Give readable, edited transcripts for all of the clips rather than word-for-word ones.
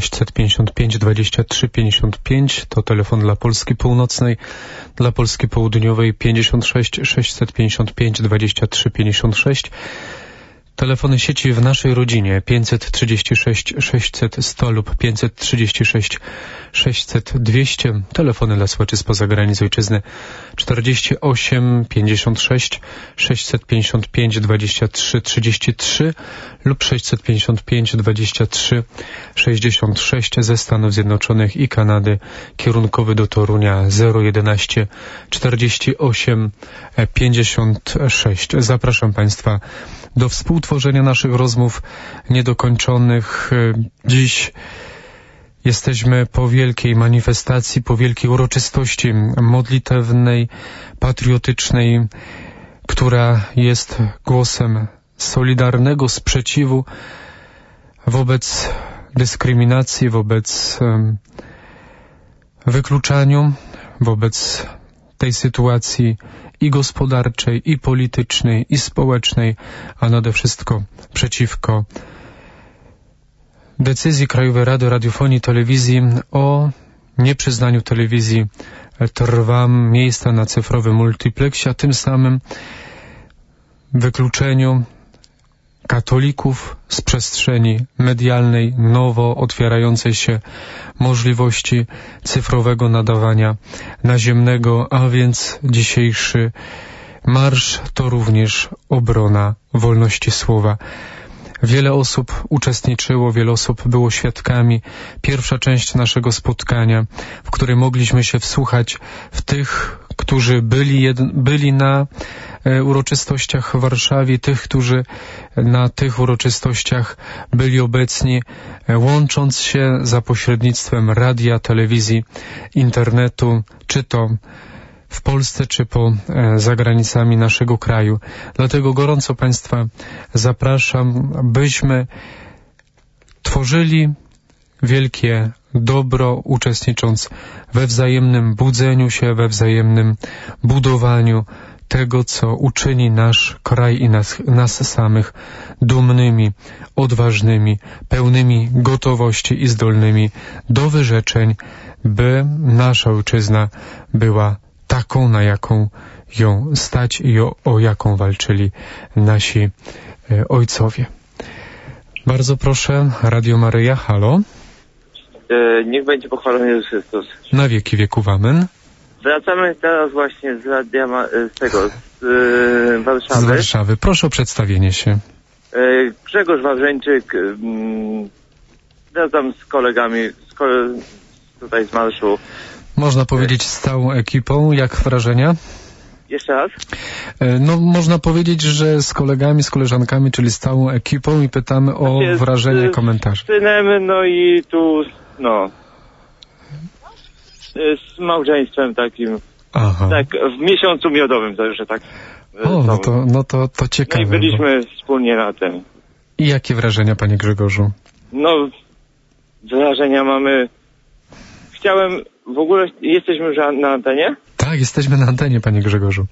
655 23 55, to telefon dla Polski Północnej, dla Polski Południowej 56 655 23 56. Telefony sieci w naszej rodzinie 536 600 100 lub 536 600 200. Telefony dla słuchaczy spoza granic ojczyzny 48 56 655 23 33 lub 655 23 66 ze Stanów Zjednoczonych i Kanady, kierunkowy do Torunia 011 48 56. Zapraszam Państwa do współtworzenia naszych rozmów niedokończonych. Dziś jesteśmy po wielkiej manifestacji, po wielkiej uroczystości modlitewnej, patriotycznej, która jest głosem solidarnego sprzeciwu wobec dyskryminacji, wobec wykluczaniu, wobec tej sytuacji i gospodarczej, i politycznej, i społecznej, a nade wszystko przeciwko decyzji Krajowej Rady Radiofonii i Telewizji o nieprzyznaniu telewizji Trwam miejsca na cyfrowym multipleksie, a tym samym wykluczeniu katolików z przestrzeni medialnej, nowo otwierającej się możliwości cyfrowego nadawania naziemnego, a więc dzisiejszy marsz to również obrona wolności słowa. Wiele osób uczestniczyło, wiele osób było świadkami. Pierwsza część naszego spotkania, w której mogliśmy się wsłuchać w tych, którzy byli na uroczystościach w Warszawie, tych, którzy na tych uroczystościach byli obecni, łącząc się za pośrednictwem radia, telewizji, internetu, czy to w Polsce, czy za granicami naszego kraju. Dlatego gorąco Państwa zapraszam, byśmy tworzyli wielkie dobro, uczestnicząc we wzajemnym budzeniu się, we wzajemnym budowaniu tego, co uczyni nasz kraj i nas samych dumnymi, odważnymi, pełnymi gotowości i zdolnymi do wyrzeczeń, by nasza ojczyzna była taką, na jaką ją stać i o jaką walczyli nasi ojcowie. Bardzo proszę, Radio Maryja, halo. Niech będzie pochwalony Jezus Chrystus. Na wieki wieków, amen. Wracamy teraz właśnie z radia, z Warszawy. Z Warszawy. Proszę o przedstawienie się. Grzegorz Wawrzeńczyk. Wracam z kolegami tutaj z marszu. Można powiedzieć z całą ekipą. Jak wrażenia? Jeszcze raz? No, można powiedzieć, że z kolegami, z koleżankami, czyli z całą ekipą i pytamy o wrażenia, komentarze. Z synem, no i tu, z małżeństwem takim. Aha. Tak, w miesiącu miodowym, że tak. To ciekawe. No i byliśmy wspólnie na tym. I jakie wrażenia, panie Grzegorzu? No, wrażenia mamy. W ogóle jesteśmy już na antenie? Tak, jesteśmy na antenie, panie Grzegorzu.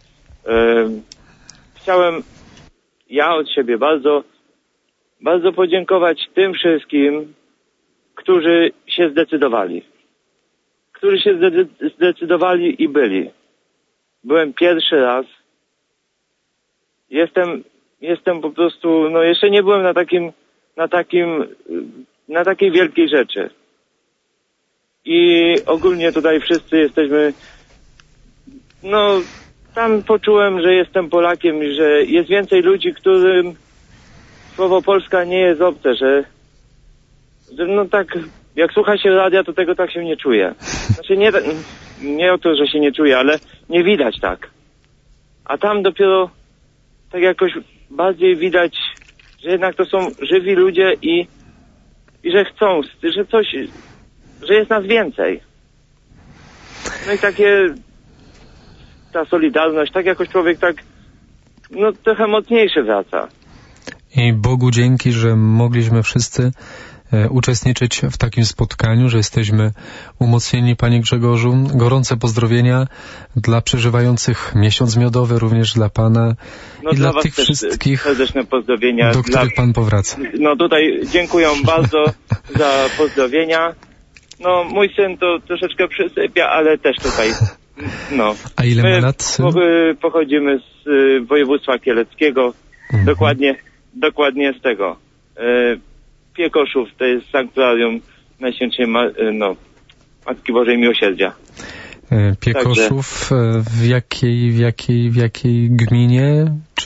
Chciałem od siebie bardzo, bardzo podziękować tym wszystkim, którzy się zdecydowali. I byli. Byłem pierwszy raz. Jestem po prostu, jeszcze nie byłem na takiej wielkiej rzeczy. I ogólnie tutaj wszyscy jesteśmy, tam poczułem, że jestem Polakiem i że jest więcej ludzi, którym słowo Polska nie jest obce, że tak, jak słucha się radia, to tego tak się nie czuje. Znaczy nie o to, że się nie czuje, ale nie widać tak. A tam dopiero tak jakoś bardziej widać, że jednak to są żywi ludzie i że chcą, że jest nas więcej. No i ta solidarność, tak jakoś człowiek trochę mocniejszy wraca. I Bogu dzięki, że mogliśmy wszyscy uczestniczyć w takim spotkaniu, że jesteśmy umocnieni, Panie Grzegorzu. Gorące pozdrowienia dla przeżywających miesiąc miodowy, również dla Pana i dla tych wszystkich, serdeczne pozdrowienia, do których Pan powraca. No tutaj dziękuję bardzo za pozdrowienia. No mój syn to troszeczkę przysypia, ale też tutaj, no. A ile ma lat? Pochodzimy z województwa kieleckiego, dokładnie z tego. Piekoszów to jest sanktuarium Najświętszej Matki Bożej Miłosierdzia. Piekoszów w jakiej gminie? Czy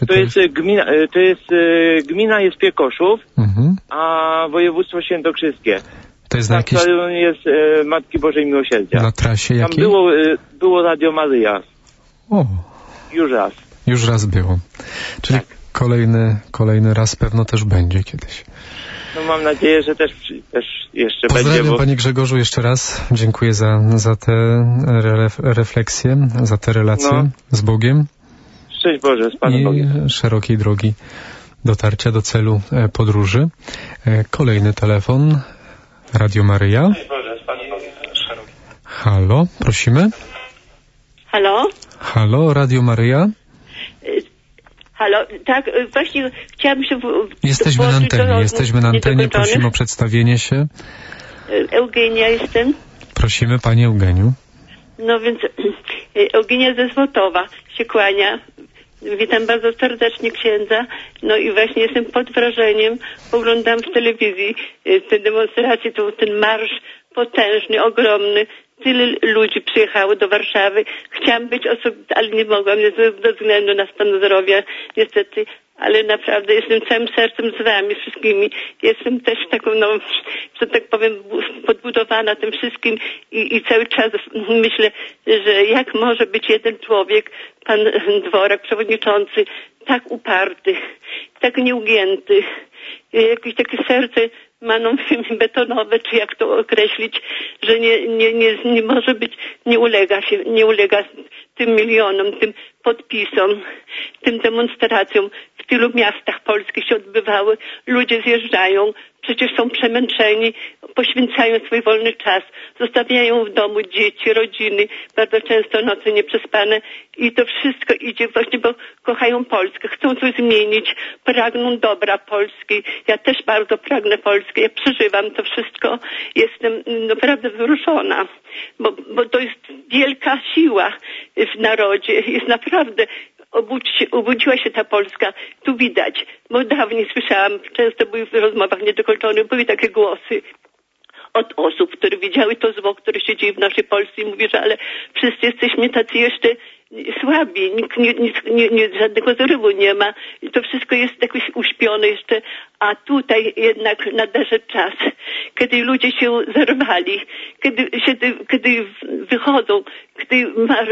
gmina jest Piekoszów, a województwo świętokrzyskie. To jest na jakiejś... jest Matki Bożej Miłosierdzia. Na trasie jakiej? Tam było Radio Maryja. O. Już raz było. Czyli tak. Kolejny raz pewno też będzie kiedyś. No mam nadzieję, że też jeszcze Pozdrawiam, będzie. Panie Grzegorzu, jeszcze raz. Dziękuję za te refleksje, za te relacje z Bogiem. Szczęść Boże, z Panem Bogiem. I szerokiej drogi dotarcia do celu podróży. Kolejny telefon. Radio Maryja. Szczęść Boże, z Panem Bogiem. Halo, prosimy. Halo, Radio Maryja. Halo, tak, właśnie chciałam się... Jesteśmy na antenie, prosimy o przedstawienie się. Eugenia jestem. Prosimy, Pani Eugeniu. No więc Eugenia ze Złotowa się kłania. Witam bardzo serdecznie księdza. No i właśnie jestem pod wrażeniem. Oglądam w telewizji te demonstracje, ten marsz potężny, ogromny. Tyle ludzi przyjechało do Warszawy. Chciałam być ale nie mogłam ze względu na stan zdrowia, niestety. Ale naprawdę jestem całym sercem z wami wszystkimi. Jestem też taką, że tak powiem, podbudowana tym wszystkim i cały czas myślę, że jak może być jeden człowiek, pan Dworak, przewodniczący, tak uparty, tak nieugięty, jakieś takie serce ma betonowe, czy jak to określić, że nie może być, nie ulega tym milionom, tym podpisom, tym demonstracjom. W tylu miastach polskich się odbywały, ludzie zjeżdżają, przecież są przemęczeni, poświęcają swój wolny czas, zostawiają w domu dzieci, rodziny, bardzo często noce nieprzespane i to wszystko idzie właśnie, bo kochają Polskę, chcą coś zmienić, pragną dobra Polski. Ja też bardzo pragnę Polski, ja przeżywam to wszystko, jestem naprawdę wzruszona, bo to jest wielka siła w narodzie, jest naprawdę... Obudziła się ta Polska, tu widać, bo dawniej słyszałam, często były w rozmowach niedokończonych, były takie głosy od osób, które widziały to zło, które się dzieje w naszej Polsce i mówi, że ale wszyscy jesteśmy tacy jeszcze słabi, nikt żadnego zrywu nie ma, to wszystko jest jakoś uśpione jeszcze, a tutaj jednak nadeszedł czas, kiedy ludzie się zerwali, kiedy wychodzą, kiedy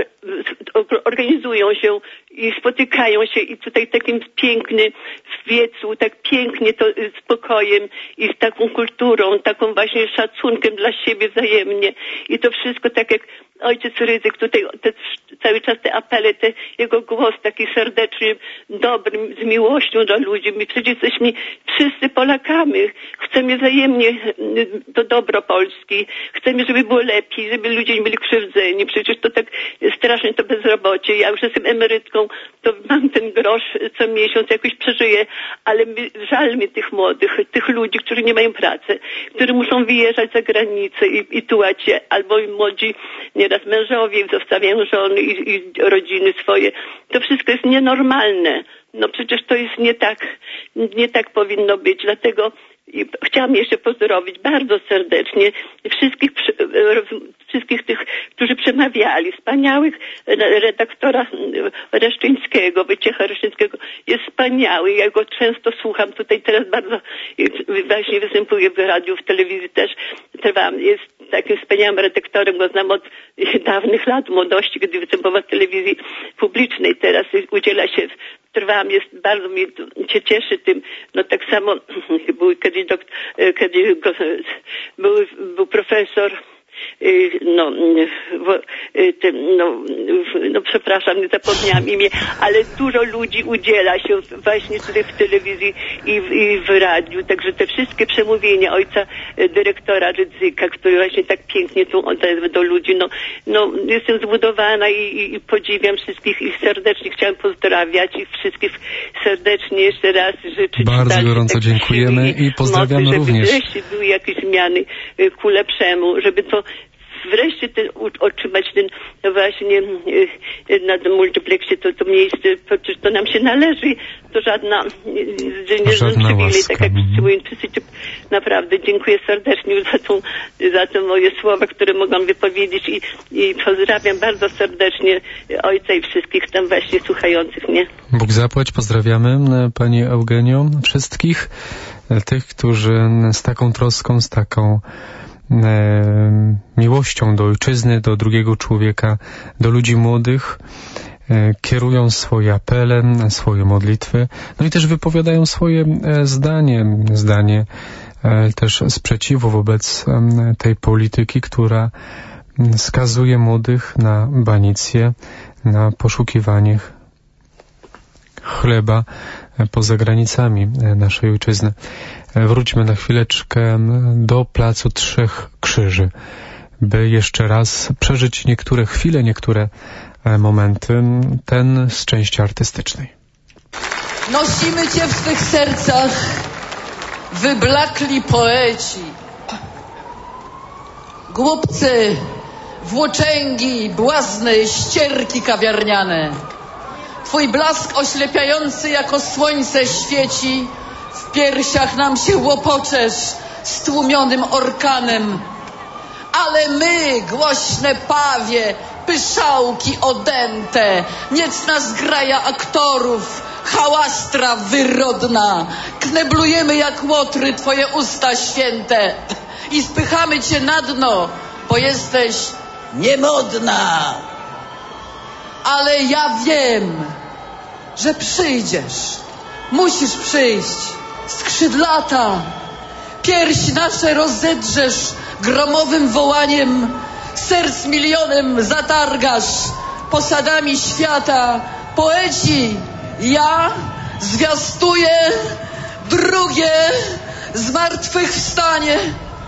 organizują się i spotykają się i tutaj takim pięknym wiecu, tak pięknie to spokojem i z taką kulturą, taką właśnie szacunkiem dla siebie wzajemnie i to wszystko tak jak ojciec Rydzyk tutaj cały czas te apele, jego głos taki serdeczny, dobrym, z miłością do ludzi. My przecież jesteśmy wszyscy Polakami. Chcemy wzajemnie to dobro Polski. Chcemy, żeby było lepiej, żeby ludzie nie byli krzywdzeni. Przecież to tak strasznie to bezrobocie. Ja już jestem emerytką, to mam ten grosz co miesiąc, jakoś przeżyję, ale żal mi tych młodych, tych ludzi, którzy nie mają pracy, którzy muszą wyjeżdżać za granicę i tułać się, albo młodzi nieraz mężowie zostawiają żony i rodziny swoje. To wszystko jest nienormalne. No przecież to jest nie tak powinno być. Dlatego chciałam jeszcze pozdrowić bardzo serdecznie wszystkich tych, którzy przemawiali. Wspaniałych redaktora Reszczyńskiego, Wojciecha Reszczyńskiego. Jest wspaniały. Ja go często słucham. Tutaj teraz bardzo właśnie występuję w radiu, w telewizji też. Jest takim wspaniałym redaktorem. Go znam od dawnych lat, młodości, kiedy występował w telewizji publicznej. Teraz udziela się bardzo mnie się cieszy tym. No tak samo był kiedyś był profesor przepraszam, nie zapomniałam imię, ale dużo ludzi udziela się właśnie tutaj w telewizji i w radiu, także te wszystkie przemówienia ojca dyrektora Rydzyka, który właśnie tak pięknie tu odezwał do ludzi, jestem zbudowana i podziwiam wszystkich i serdecznie chciałam pozdrawiać i wszystkich serdecznie jeszcze raz życzyć. Bardzo gorąco dziękujemy i pozdrawiamy mocy, również. Żeby wreszcie były jakieś zmiany ku lepszemu, żeby to wreszcie otrzymać ten właśnie na tym multiplexie to miejsce, to nam się należy, to żadna przywilej, tak jak wszyscy. Naprawdę dziękuję serdecznie za te moje słowa, które mogłam wypowiedzieć i pozdrawiam bardzo serdecznie ojca i wszystkich tam właśnie słuchających mnie. Bóg zapłać, pozdrawiamy Pani Eugenio, wszystkich tych, którzy z taką troską, z taką miłością do ojczyzny, do drugiego człowieka, do ludzi młodych, kierują swoje apele, swoje modlitwy, no i też wypowiadają swoje zdanie też sprzeciwu wobec tej polityki, która skazuje młodych na banicję, na poszukiwanie chleba poza granicami naszej ojczyzny. Wróćmy na chwileczkę do Placu Trzech Krzyży, by jeszcze raz przeżyć niektóre chwile, niektóre momenty, ten z części artystycznej. Nosimy Cię w swych sercach, wyblakli poeci, głupcy, włóczęgi, błazny, ścierki kawiarniane. Twój blask oślepiający jako słońce świeci, w piersiach nam się łopoczesz stłumionym orkanem. Ale my, głośne pawie, pyszałki odęte, niecna zgraja aktorów, hałastra wyrodna, kneblujemy jak łotry Twoje usta święte i spychamy Cię na dno, bo jesteś niemodna. Ale ja wiem, że przyjdziesz. Musisz przyjść. Skrzydlata, piersi nasze rozedrzesz gromowym wołaniem, serc milionem zatargasz posadami świata. Poeci, ja zwiastuję drugie zmartwychwstanie.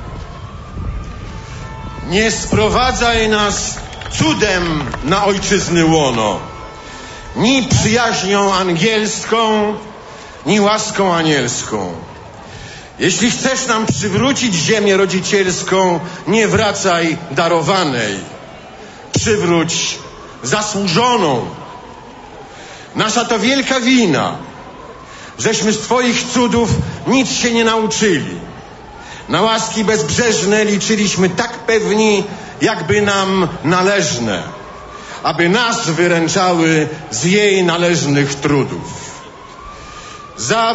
Nie sprowadzaj nas cudem na ojczyzny łono, ni przyjaźnią angielską, ni łaską anielską. Jeśli chcesz nam przywrócić ziemię rodzicielską, nie wracaj darowanej, przywróć zasłużoną. Nasza to wielka wina, żeśmy z Twoich cudów nic się nie nauczyli. Na łaski bezbrzeżne liczyliśmy tak pewni, jakby nam należne, aby nas wyręczały z jej należnych trudów. Za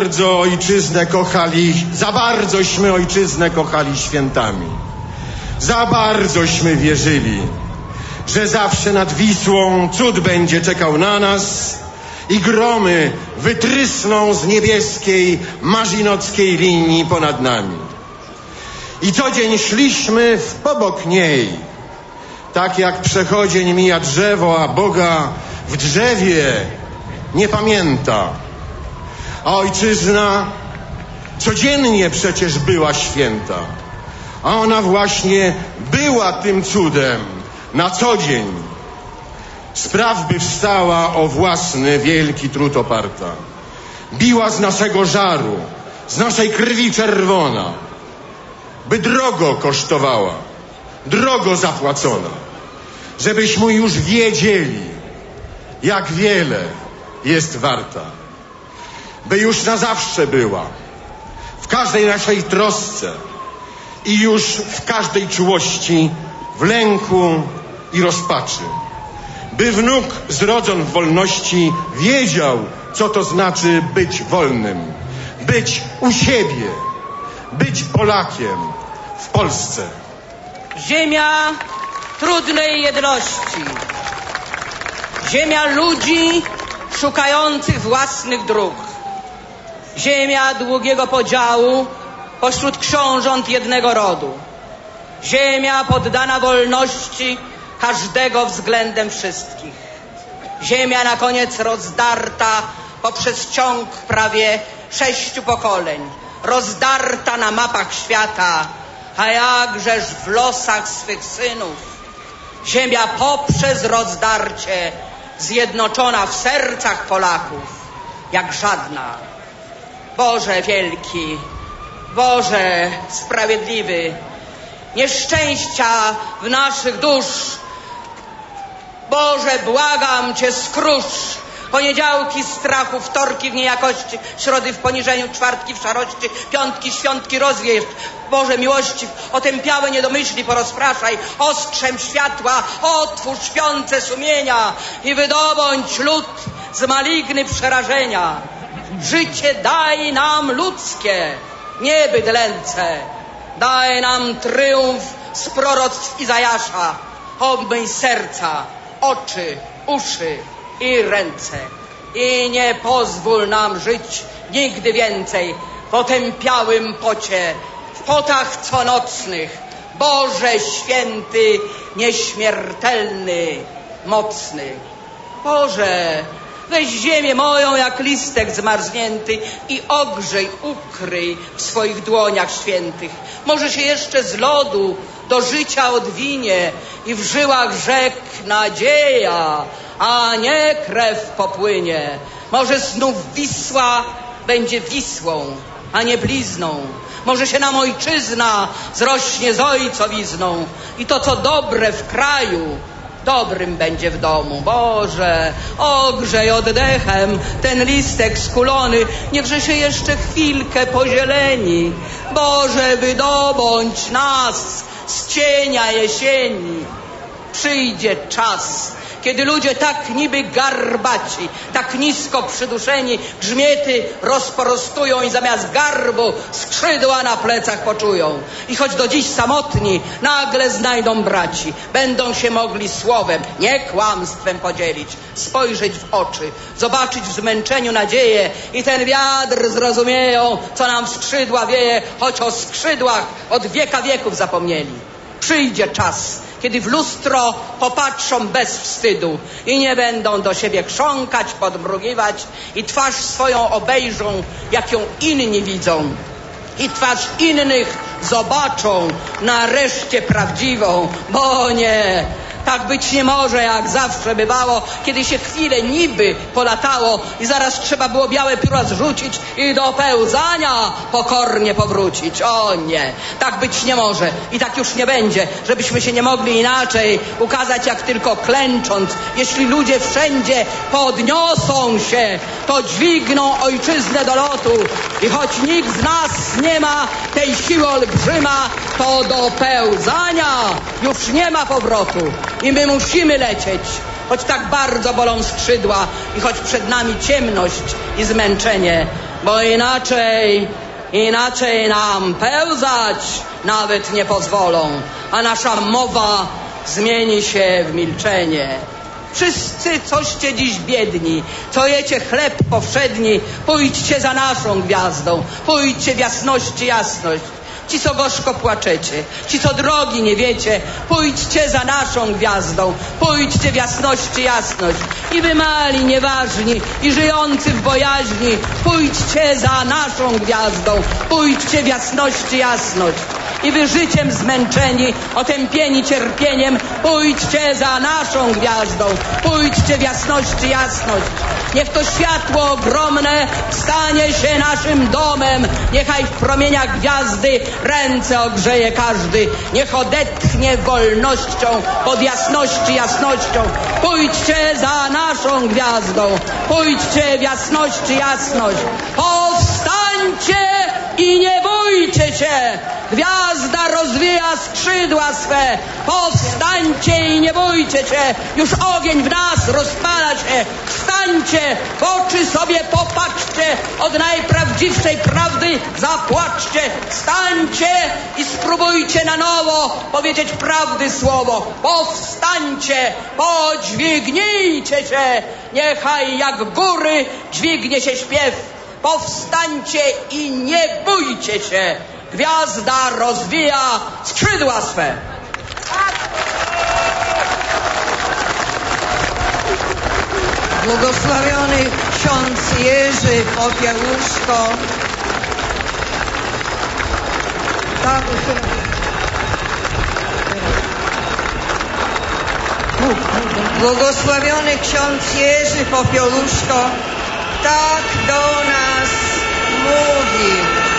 bardzośmy ojczyznę kochali świętami. Za bardzośmy wierzyli, że zawsze nad Wisłą cud będzie czekał na nas i gromy wytrysną z niebieskiej, marzinockiej linii ponad nami. I co dzień szliśmy w pobok niej, tak jak przechodzień mija drzewo, a Boga w drzewie nie pamięta. A ojczyzna codziennie przecież była święta, a ona właśnie była tym cudem na co dzień. Spraw by wstała o własny wielki trud oparta. Biła z naszego żaru, z naszej krwi czerwona, by drogo kosztowała, drogo zapłacona, żebyśmy już wiedzieli, jak wiele jest warta. By już na zawsze była w każdej naszej trosce i już w każdej czułości, w lęku i rozpaczy. By wnuk zrodzon w wolności wiedział, co to znaczy być wolnym, być u siebie, być Polakiem w Polsce. Ziemia trudnej jedności, ziemia ludzi szukających własnych dróg, ziemia długiego podziału pośród książąt jednego rodu, Ziemia poddana wolności każdego względem wszystkich. Ziemia na koniec rozdarta poprzez ciąg prawie 6 pokoleń. Rozdarta na mapach świata, a jakżeż w losach swych synów. Ziemia poprzez rozdarcie zjednoczona w sercach Polaków jak żadna. Boże wielki, Boże sprawiedliwy, nieszczęścia w naszych dusz, Boże, błagam Cię, skrusz poniedziałki strachu, wtorki w niejakości, środy w poniżeniu, czwartki w szarości, piątki, świątki rozwieść. Boże miłości, otępiałe niedomyśli porozpraszaj, ostrzem światła otwórz śpiące sumienia i wydobądź lud z maligny przerażenia. Życie daj nam ludzkie, nie bydlęce. Daj nam tryumf z proroctw Izajasza. Obmyj serca, oczy, uszy i ręce. I nie pozwól nam żyć nigdy więcej w otępiałym pocie, w potach conocnych. Boże święty, nieśmiertelny, mocny. Boże, weź ziemię moją jak listek zmarznięty i ogrzej, ukryj w swoich dłoniach świętych. Może się jeszcze z lodu do życia odwinie i w żyłach rzek nadzieja, a nie krew popłynie. Może znów Wisła będzie Wisłą, a nie blizną. Może się nam ojczyzna zrośnie z ojcowizną i to, co dobre w kraju, dobrym będzie w domu. Boże, ogrzej oddechem ten listek skulony, niechże się jeszcze chwilkę pozieleni. Boże, wydobądź nas z cienia jesieni. Przyjdzie czas, kiedy ludzie tak niby garbaci, tak nisko przyduszeni, grzmiety rozprostują i zamiast garbu skrzydła na plecach poczują. I choć do dziś samotni, nagle znajdą braci. Będą się mogli słowem, nie kłamstwem podzielić, spojrzeć w oczy, zobaczyć w zmęczeniu nadzieję i ten wiatr zrozumieją, co nam w skrzydła wieje, choć o skrzydłach od wieka wieków zapomnieli. Przyjdzie czas, kiedy w lustro popatrzą bez wstydu i nie będą do siebie chrząkać, podmrugiwać i twarz swoją obejrzą, jak ją inni widzą. I twarz innych zobaczą nareszcie prawdziwą, bo nie, tak być nie może, jak zawsze bywało, kiedy się chwilę niby polatało i zaraz trzeba było białe pióra zrzucić i do pełzania pokornie powrócić. O nie, tak być nie może i tak już nie będzie, żebyśmy się nie mogli inaczej ukazać, jak tylko klęcząc. Jeśli ludzie wszędzie podniosą się, to dźwigną ojczyznę do lotu i choć nikt z nas nie ma tej siły olbrzyma, to do pełzania już nie ma powrotu. I my musimy lecieć, choć tak bardzo bolą skrzydła i choć przed nami ciemność i zmęczenie, bo inaczej nam pełzać nawet nie pozwolą, a nasza mowa zmieni się w milczenie. Wszyscy, coście dziś biedni, co jecie chleb powszedni, pójdźcie za naszą gwiazdą, pójdźcie w jasności jasność. Ci, co gorzko płaczecie, ci, co drogi nie wiecie, pójdźcie za naszą gwiazdą, pójdźcie w jasności jasność. I wy mali, nieważni i żyjący w bojaźni, pójdźcie za naszą gwiazdą, pójdźcie w jasności jasność. I wy życiem zmęczeni, otępieni cierpieniem, pójdźcie za naszą gwiazdą, pójdźcie w jasności jasność. Niech to światło ogromne stanie się naszym domem, niechaj w promieniach gwiazdy ręce ogrzeje każdy, niech odetchnie wolnością od jasności jasnością. Pójdźcie za naszą gwiazdą, pójdźcie w jasności jasność. Powstańcie i nie bójcie się, gwiazda rozwija skrzydła swe. Powstańcie i nie bójcie się, już ogień w nas rozpala się. Wstańcie, w oczy sobie popatrzcie, od najprawdziwszej prawdy zapłaczcie. Wstańcie i spróbujcie na nowo powiedzieć prawdy słowo. Powstańcie, podźwignijcie się, niechaj jak góry dźwignie się śpiew. Powstańcie i nie bójcie się, gwiazda rozwija skrzydła swe. Błogosławiony ksiądz Jerzy Popiełuszko. Tak, błogosławiony ksiądz Jerzy Popiełuszko tak do nas mówi.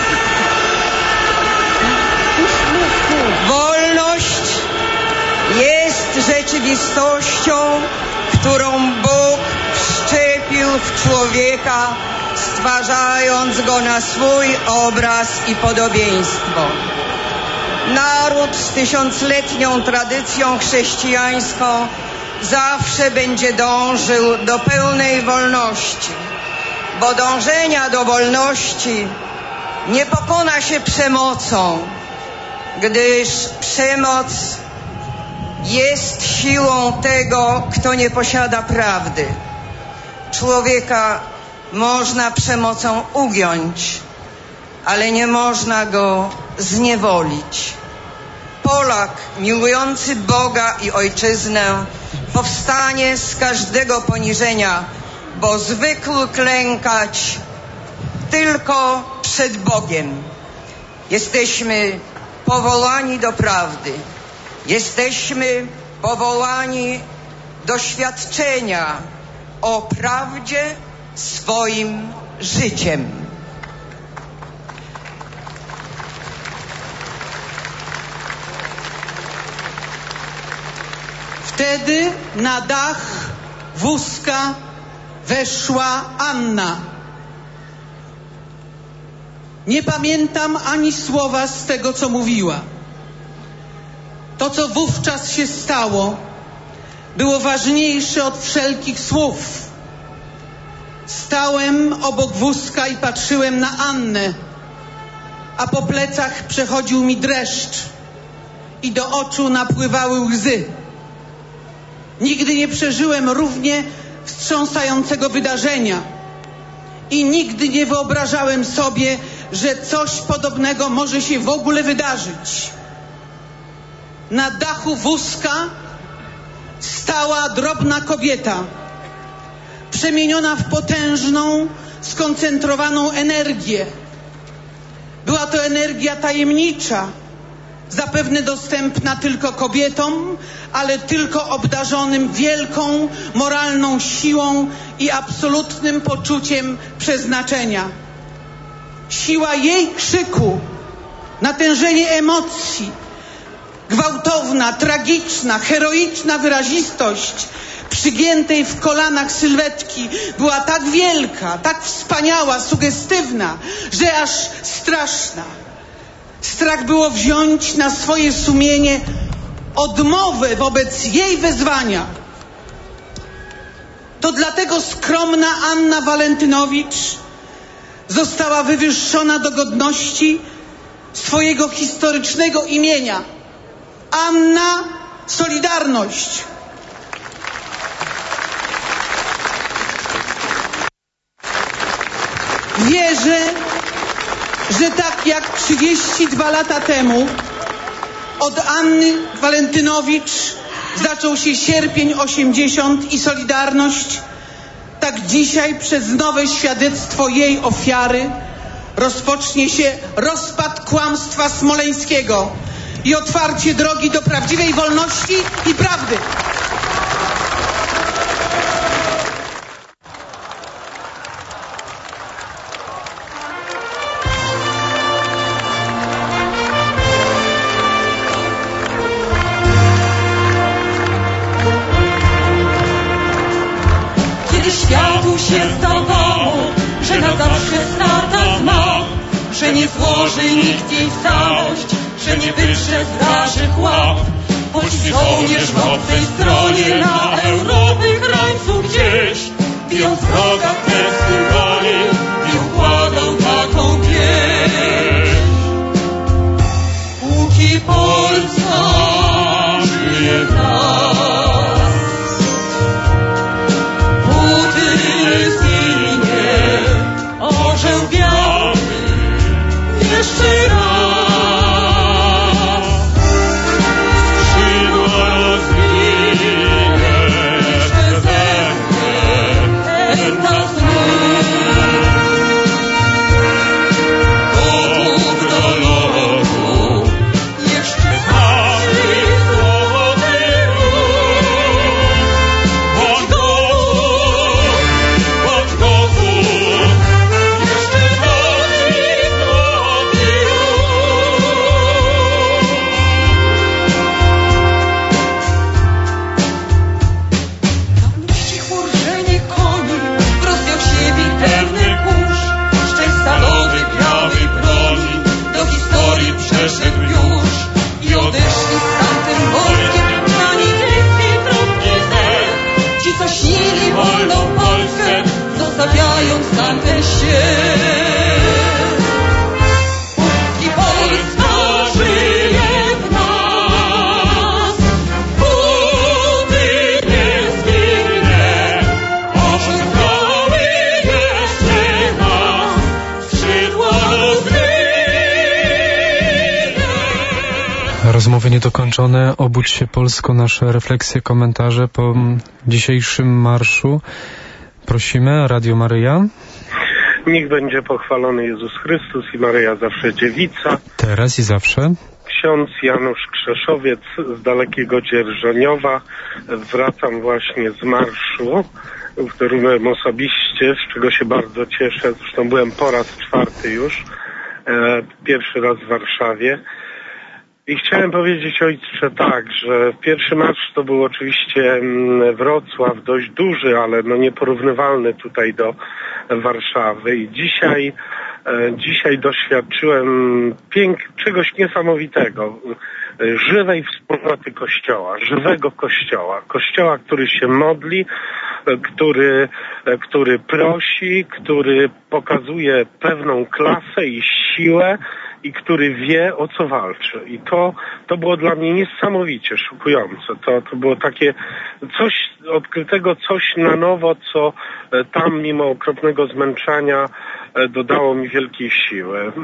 Wolność jest rzeczywistością, którą Bóg wszczepił w człowieka, stwarzając go na swój obraz i podobieństwo. Naród z tysiącletnią tradycją chrześcijańską zawsze będzie dążył do pełnej wolności, bo dążenia do wolności nie pokona się przemocą, gdyż przemoc jest siłą tego, kto nie posiada prawdy. Człowieka można przemocą ugiąć, ale nie można go zniewolić. Polak miłujący Boga i ojczyznę powstanie z każdego poniżenia, bo zwykł klękać tylko przed Bogiem. Jesteśmy powołani do prawdy. Jesteśmy powołani do świadczenia o prawdzie swoim życiem. Wtedy na dach wózka weszła Anna. Nie pamiętam ani słowa z tego, co mówiła. To, co wówczas się stało, było ważniejsze od wszelkich słów. Stałem obok wózka i patrzyłem na Annę, a po plecach przechodził mi dreszcz i do oczu napływały łzy. Nigdy nie przeżyłem równie wstrząsającego wydarzenia i nigdy nie wyobrażałem sobie, że coś podobnego może się w ogóle wydarzyć. Na dachu wózka stała drobna kobieta, przemieniona w potężną, skoncentrowaną energię. Była to energia tajemnicza, zapewne dostępna tylko kobietom, ale tylko obdarzonym wielką moralną siłą i absolutnym poczuciem przeznaczenia. Siła jej krzyku, natężenie emocji, gwałtowna, tragiczna, heroiczna wyrazistość przygiętej w kolanach sylwetki była tak wielka, tak wspaniała, sugestywna, że aż straszna. Strach było wziąć na swoje sumienie odmowę wobec jej wezwania. To dlatego skromna Anna Walentynowicz została wywyższona do godności swojego historycznego imienia. Anna Solidarność. Wierzę, że tak jak 32 lata temu od Anny Walentynowicz zaczął się sierpień 80 i Solidarność, tak dzisiaj przez nowe świadectwo jej ofiary rozpocznie się rozpad kłamstwa smoleńskiego i otwarcie drogi do prawdziwej wolności i prawdy. Światu się zdawało, że na zawsze strata zmach, że nie złoży nikt jej w całość, że nie wytrze z naszych ław. Choć żołnierz w obcej stronie na Europy krańcu gdzieś, bijąc wroga kresnym gonił i układał taką pieśń. Póki Polska żyje w nas, zginie orzeł biały jeszcze raz. Rozmowy niedokończone. Obudź się Polsko, nasze refleksje, komentarze po dzisiejszym marszu. Prosimy, Radio Maryja. Niech będzie pochwalony Jezus Chrystus i Maryja zawsze dziewica. Teraz i zawsze. Ksiądz Janusz Krzeszowiec z dalekiego Dzierżoniowa. Wracam właśnie z marszu, w którym byłem osobiście, z czego się bardzo cieszę. Zresztą byłem po raz 4 już. Pierwszy raz w Warszawie. I chciałem powiedzieć ojcze tak, że pierwszy marsz to był oczywiście Wrocław, dość duży, ale no nieporównywalny tutaj do Warszawy. I dzisiaj doświadczyłem czegoś niesamowitego. Żywej wspólnoty Kościoła, żywego Kościoła, który się modli, który prosi, który pokazuje pewną klasę i siłę i który wie, o co walczy. I to było dla mnie niesamowicie szokujące. To było takie coś odkrytego, coś na nowo, co tam mimo okropnego zmęczenia dodało mi wielkiej siły.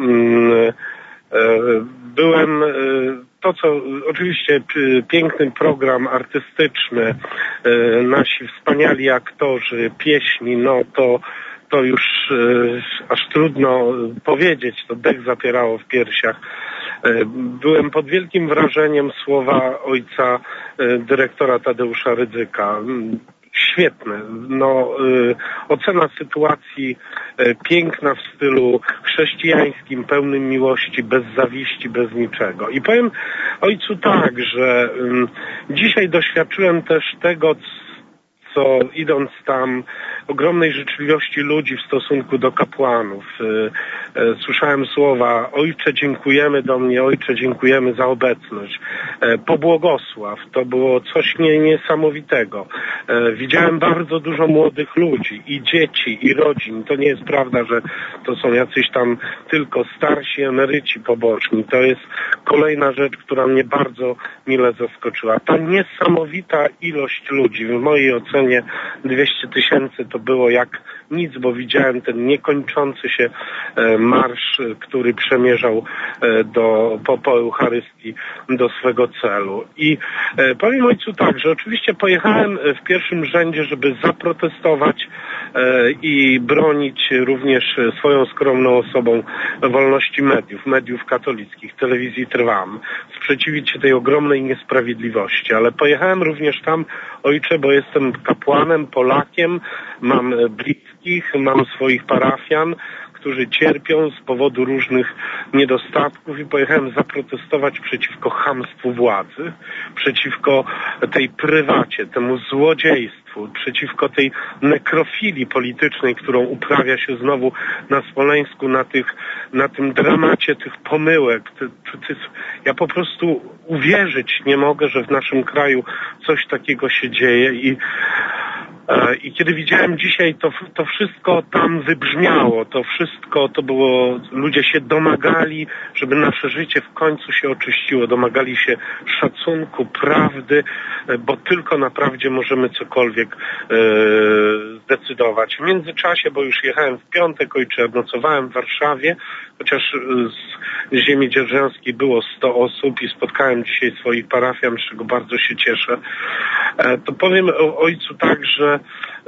Byłem oczywiście piękny program artystyczny, nasi wspaniali aktorzy, pieśni, no to już aż trudno powiedzieć, to dech zapierało w piersiach. Byłem pod wielkim wrażeniem słowa ojca dyrektora Tadeusza Rydzyka. Świetne. Ocena sytuacji piękna w stylu chrześcijańskim, pełnym miłości, bez zawiści, bez niczego. I powiem ojcu tak, że dzisiaj doświadczyłem też tego, co idąc tam, ogromnej życzliwości ludzi w stosunku do kapłanów. Słyszałem słowa: Ojcze, dziękujemy do mnie, Ojcze, dziękujemy za obecność. Pobłogosław. To było coś niesamowitego. Widziałem bardzo dużo młodych ludzi, i dzieci, i rodzin. To nie jest prawda, że to są jacyś tam tylko starsi emeryci poboczni. To jest kolejna rzecz, która mnie bardzo mile zaskoczyła. Ta niesamowita ilość ludzi, w mojej ocenie 200 000 to było jak nic, bo widziałem ten niekończący się marsz, który przemierzał po Eucharystii do swego celu. I powiem ojcu tak, że oczywiście pojechałem w pierwszym rzędzie, żeby zaprotestować i bronić również swoją skromną osobą wolności mediów katolickich, telewizji Trwam, sprzeciwić się tej ogromnej niesprawiedliwości, ale pojechałem również tam, ojcze, bo jestem kapłanem, Polakiem, mam bliskich, mam swoich parafian, którzy cierpią z powodu różnych niedostatków, i pojechałem zaprotestować przeciwko chamstwu władzy, przeciwko tej prywacie, temu złodziejstwu, przeciwko tej nekrofilii politycznej, którą uprawia się znowu na Smoleńsku, na tym dramacie tych pomyłek. Ja po prostu uwierzyć nie mogę, że w naszym kraju coś takiego się dzieje. I kiedy widziałem dzisiaj, to wszystko tam wybrzmiało, to wszystko to było, ludzie się domagali, żeby nasze życie w końcu się oczyściło, domagali się szacunku, prawdy, bo tylko na prawdzie możemy cokolwiek zdecydować. W międzyczasie, bo już jechałem w piątek, ojcze, nocowałem w Warszawie, chociaż z ziemi dzierżęskiej było 100 osób i spotkałem dzisiaj swoich parafian, z czego bardzo się cieszę. To powiem ojcu tak, że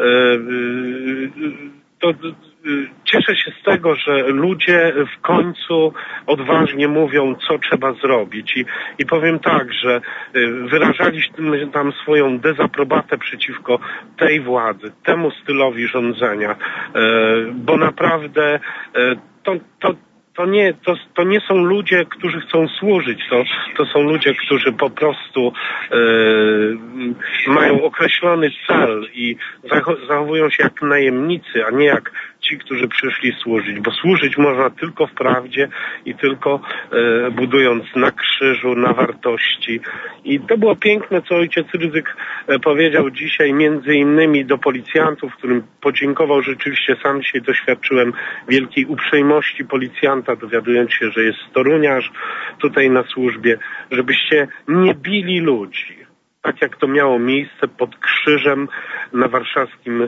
cieszę się z tego, że ludzie w końcu odważnie mówią, co trzeba zrobić. I powiem tak, że wyrażaliśmy tam swoją dezaprobatę przeciwko tej władzy, temu stylowi rządzenia, bo naprawdę to nie są ludzie, którzy chcą służyć. To są ludzie, którzy po prostu mają określony cel i zachowują się jak najemnicy, a nie jak ci, którzy przyszli służyć. Bo służyć można tylko w prawdzie i tylko budując na krzyżu, na wartości. I to było piękne, co ojciec Rydzyk powiedział dzisiaj, między innymi do policjantów, którym podziękował. Rzeczywiście sam dzisiaj doświadczyłem wielkiej uprzejmości policjanta, dowiadując się, że jest toruniarz tutaj na służbie, żebyście nie bili ludzi. Tak jak to miało miejsce pod krzyżem na warszawskim,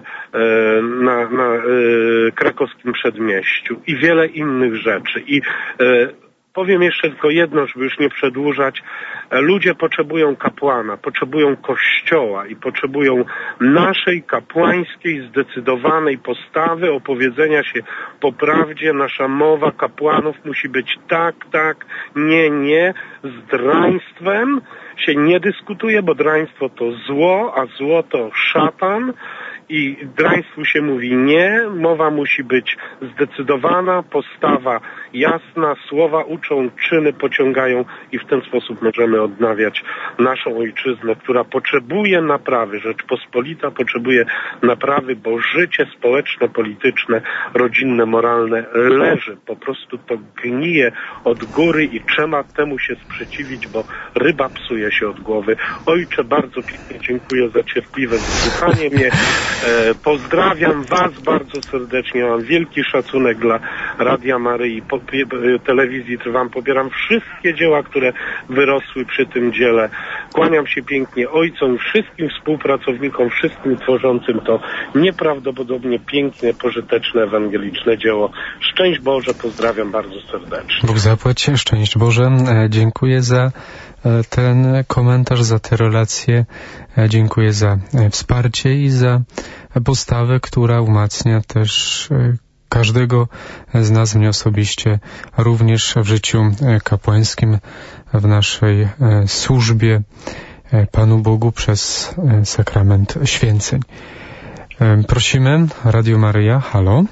na krakowskim przedmieściu i wiele innych rzeczy. I Powiem jeszcze tylko jedno, żeby już nie przedłużać. Ludzie potrzebują kapłana, potrzebują kościoła i potrzebują naszej kapłańskiej, zdecydowanej postawy, opowiedzenia się po prawdzie. Nasza mowa kapłanów musi być tak, tak, nie, nie. Z draństwem się nie dyskutuje, bo draństwo to zło, a zło to szatan. I draństwu się mówi nie, mowa musi być zdecydowana, postawa jasna, słowa uczą, czyny pociągają i w ten sposób możemy odnawiać naszą ojczyznę, która potrzebuje naprawy. Rzeczpospolita potrzebuje naprawy, bo życie społeczno-polityczne, rodzinne, moralne leży. Po prostu to gnije od góry i trzeba temu się sprzeciwić, bo ryba psuje się od głowy. Ojcze, bardzo pięknie dziękuję za cierpliwe wysłuchanie mnie. Pozdrawiam Was bardzo serdecznie. Mam wielki szacunek dla Radia Maryi, telewizji Trwam. Pobieram wszystkie dzieła, które wyrosły przy tym dziele. Kłaniam się pięknie ojcom, wszystkim współpracownikom, wszystkim tworzącym to nieprawdopodobnie piękne, pożyteczne, ewangeliczne dzieło. Szczęść Boże, pozdrawiam bardzo serdecznie. Bóg zapłać, szczęść Boże. Dziękuję za ten komentarz, za tę relację. Dziękuję za wsparcie i za postawę, która umacnia też każdego z nas, mnie osobiście, również w życiu kapłańskim, w naszej służbie Panu Bogu przez sakrament święceń. Prosimy, Radio Maryja, halo?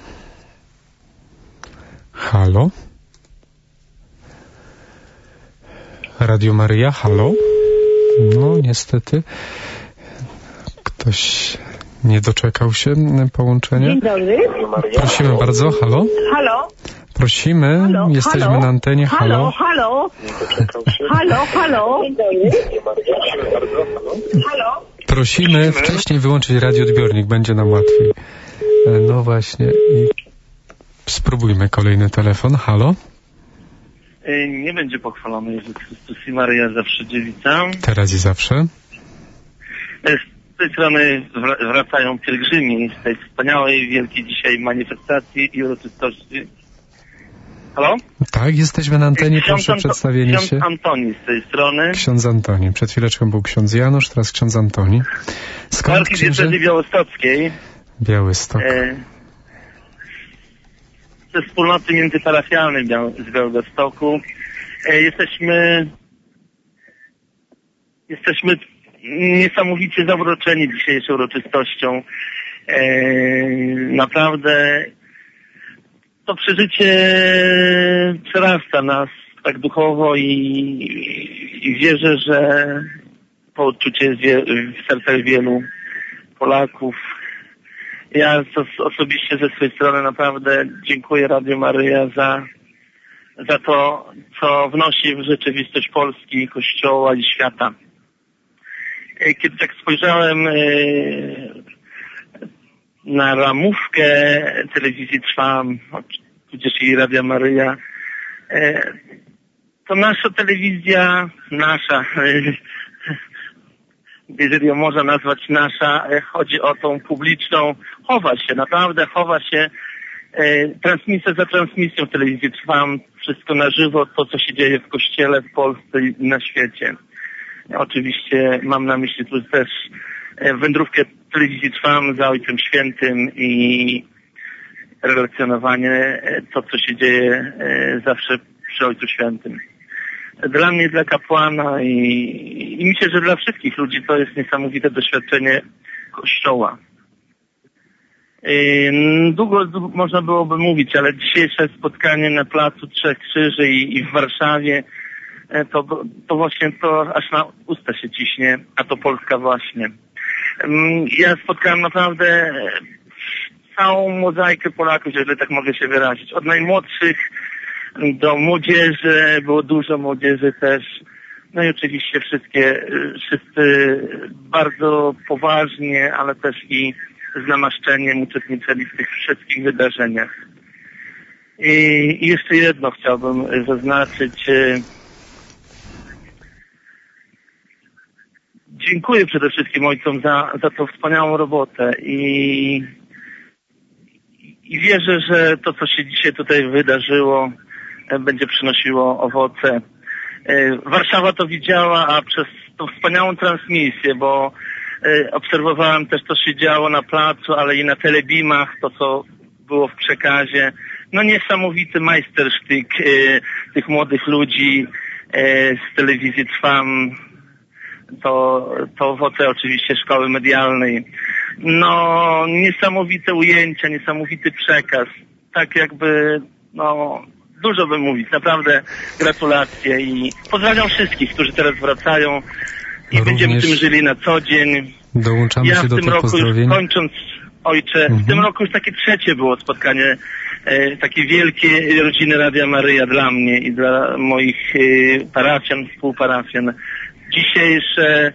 Halo? Radio Maryja, halo? No, niestety ktoś nie doczekał się połączenia. Dzień dobry. Prosimy bardzo, halo? Halo? Prosimy, halo, jesteśmy halo? na antenie, halo? Halo? Halo, halo? Dzień dobry. Halo? Prosimy wcześniej wyłączyć radioodbiornik, będzie nam łatwiej. No właśnie. I spróbujmy kolejny telefon, halo? Nie będzie pochwalony Jezus Chrystus i Maryja zawsze dziewica. Teraz i zawsze. Z tej strony wracają pielgrzymi z tej wspaniałej, wielkiej dzisiaj manifestacji i uroczystości. Halo? Tak, jesteśmy na antenie, proszę przedstawienie się. Ksiądz Antoni z tej strony. Ksiądz Antoni. Przed chwileczką był ksiądz Janusz, teraz ksiądz Antoni. Skąd Archidiecezji Białostockiej. Białystok. Ze wspólnoty międzyparafialnej z Białegostoku. Jesteśmy niesamowicie zauroczeni dzisiejszą uroczystością. Naprawdę to przeżycie przerasta nas tak duchowo i wierzę, że to odczucie jest w sercach wielu Polaków. Ja osobiście ze swojej strony naprawdę dziękuję Radio Maryja za to, co wnosi w rzeczywistość Polski, Kościoła i świata. Kiedy tak spojrzałem na ramówkę telewizji Trwam, tudzież i Radia Maryja, to nasza telewizja, jeżeli ją można nazwać nasza, chodzi o tą publiczną, chowa się transmisja za transmisją telewizji Trwam, wszystko na żywo, to co się dzieje w Kościele, w Polsce i na świecie. Oczywiście mam na myśli tu też wędrówkę telewizji Trwam za Ojcem Świętym i relacjonowanie to, co się dzieje zawsze przy Ojcu Świętym. Dla mnie, dla kapłana i myślę, że dla wszystkich ludzi to jest niesamowite doświadczenie Kościoła. Długo można byłoby mówić, ale dzisiejsze spotkanie na Placu Trzech Krzyży i w Warszawie to właśnie to aż na usta się ciśnie, a to Polska właśnie. Ja spotkałem naprawdę całą mozaikę Polaków, jeżeli tak mogę się wyrazić. Od najmłodszych do młodzieży, było dużo młodzieży też. No i oczywiście wszyscy bardzo poważnie, ale też i z namaszczeniem uczestniczyli w tych wszystkich wydarzeniach. I jeszcze jedno chciałbym zaznaczyć. Dziękuję przede wszystkim ojcom za tą wspaniałą robotę i wierzę, że to, co się dzisiaj tutaj wydarzyło, będzie przynosiło owoce. Warszawa to widziała, a przez tą wspaniałą transmisję, bo obserwowałem też, co się działo na placu, ale i na telebimach, to co było w przekazie. No niesamowity majstersztyk tych młodych ludzi z telewizji Trwam. To owoce oczywiście szkoły medialnej. No niesamowite ujęcia, niesamowity przekaz. Tak jakby, dużo bym mówić. Naprawdę gratulacje i pozdrawiam wszystkich, którzy teraz wracają i będziemy tym żyli na co dzień. Dołączamy się do tych pozdrowień. Już kończąc, ojcze, w tym roku już takie trzecie było spotkanie, takie wielkie rodziny Radia Maryja dla mnie i dla moich parafian, współparafian. Dzisiejsze,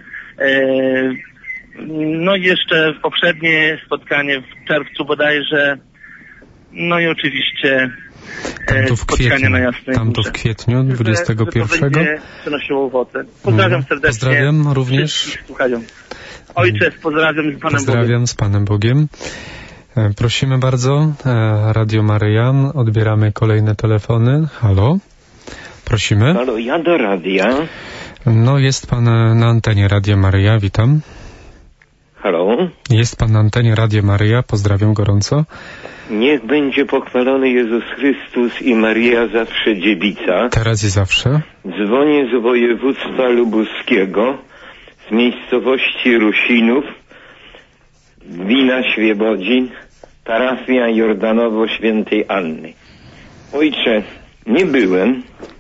jeszcze poprzednie spotkanie w czerwcu bodajże, no i oczywiście spotkanie na Jasnej Górze. Tamto w kwietniu 21. To będzie przynosiło owoce. Pozdrawiam serdecznie. Pozdrawiam również. Słuchają. Ojcze, pozdrawiam z Panem Bogiem. Pozdrawiam z Panem Bogiem. Prosimy bardzo, Radio Maryja, odbieramy kolejne telefony. Halo? Prosimy. Halo, ja do radia. No, jest Pan na antenie Radia Maryja, witam. Halo? Jest Pan na antenie Radia Maryja, pozdrawiam gorąco. Niech będzie pochwalony Jezus Chrystus i Maryja zawsze dziewica. Teraz i zawsze. Dzwonię z województwa lubuskiego, z miejscowości Rusinów, gmina Świebodzin, parafia Jordanowo Świętej Anny. Ojcze, nie byłem,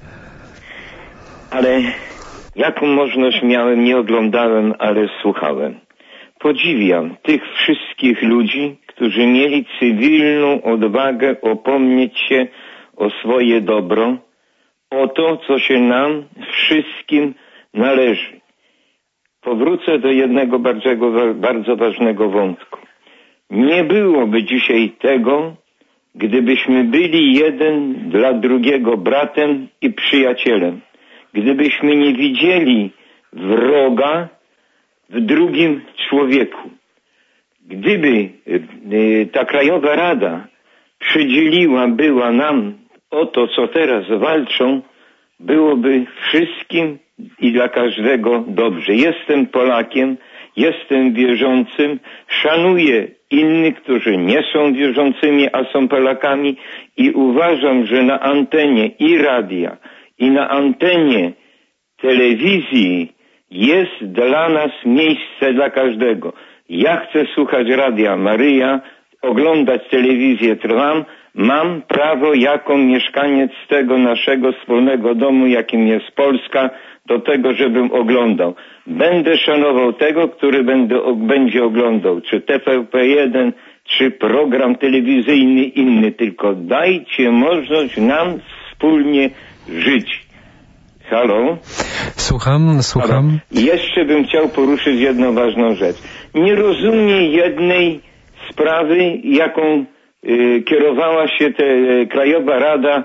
ale jaką możliwość miałem, nie oglądałem, ale słuchałem. Podziwiam tych wszystkich ludzi, którzy mieli cywilną odwagę opomnieć się o swoje dobro, o to, co się nam wszystkim należy. Powrócę do jednego bardzo ważnego wątku. Nie byłoby dzisiaj tego, gdybyśmy byli jeden dla drugiego bratem i przyjacielem. Gdybyśmy nie widzieli wroga w drugim człowieku. Gdyby ta Krajowa Rada była nam o to, co teraz walczą, byłoby wszystkim i dla każdego dobrze. Jestem Polakiem, jestem wierzącym, szanuję innych, którzy nie są wierzącymi, a są Polakami i uważam, że na antenie i radia, i na antenie telewizji jest dla nas miejsce dla każdego. Ja chcę słuchać Radia Maryja, oglądać telewizję Trwam, mam prawo jako mieszkaniec tego naszego wspólnego domu, jakim jest Polska, do tego, żebym oglądał. Będę szanował tego, który będzie oglądał, czy TVP1, czy program telewizyjny inny, tylko dajcie możliwość nam wspólnie żyć. Halo? Słucham. Halo. Jeszcze bym chciał poruszyć jedną ważną rzecz. Nie rozumiem jednej sprawy, jaką kierowała się Krajowa Rada,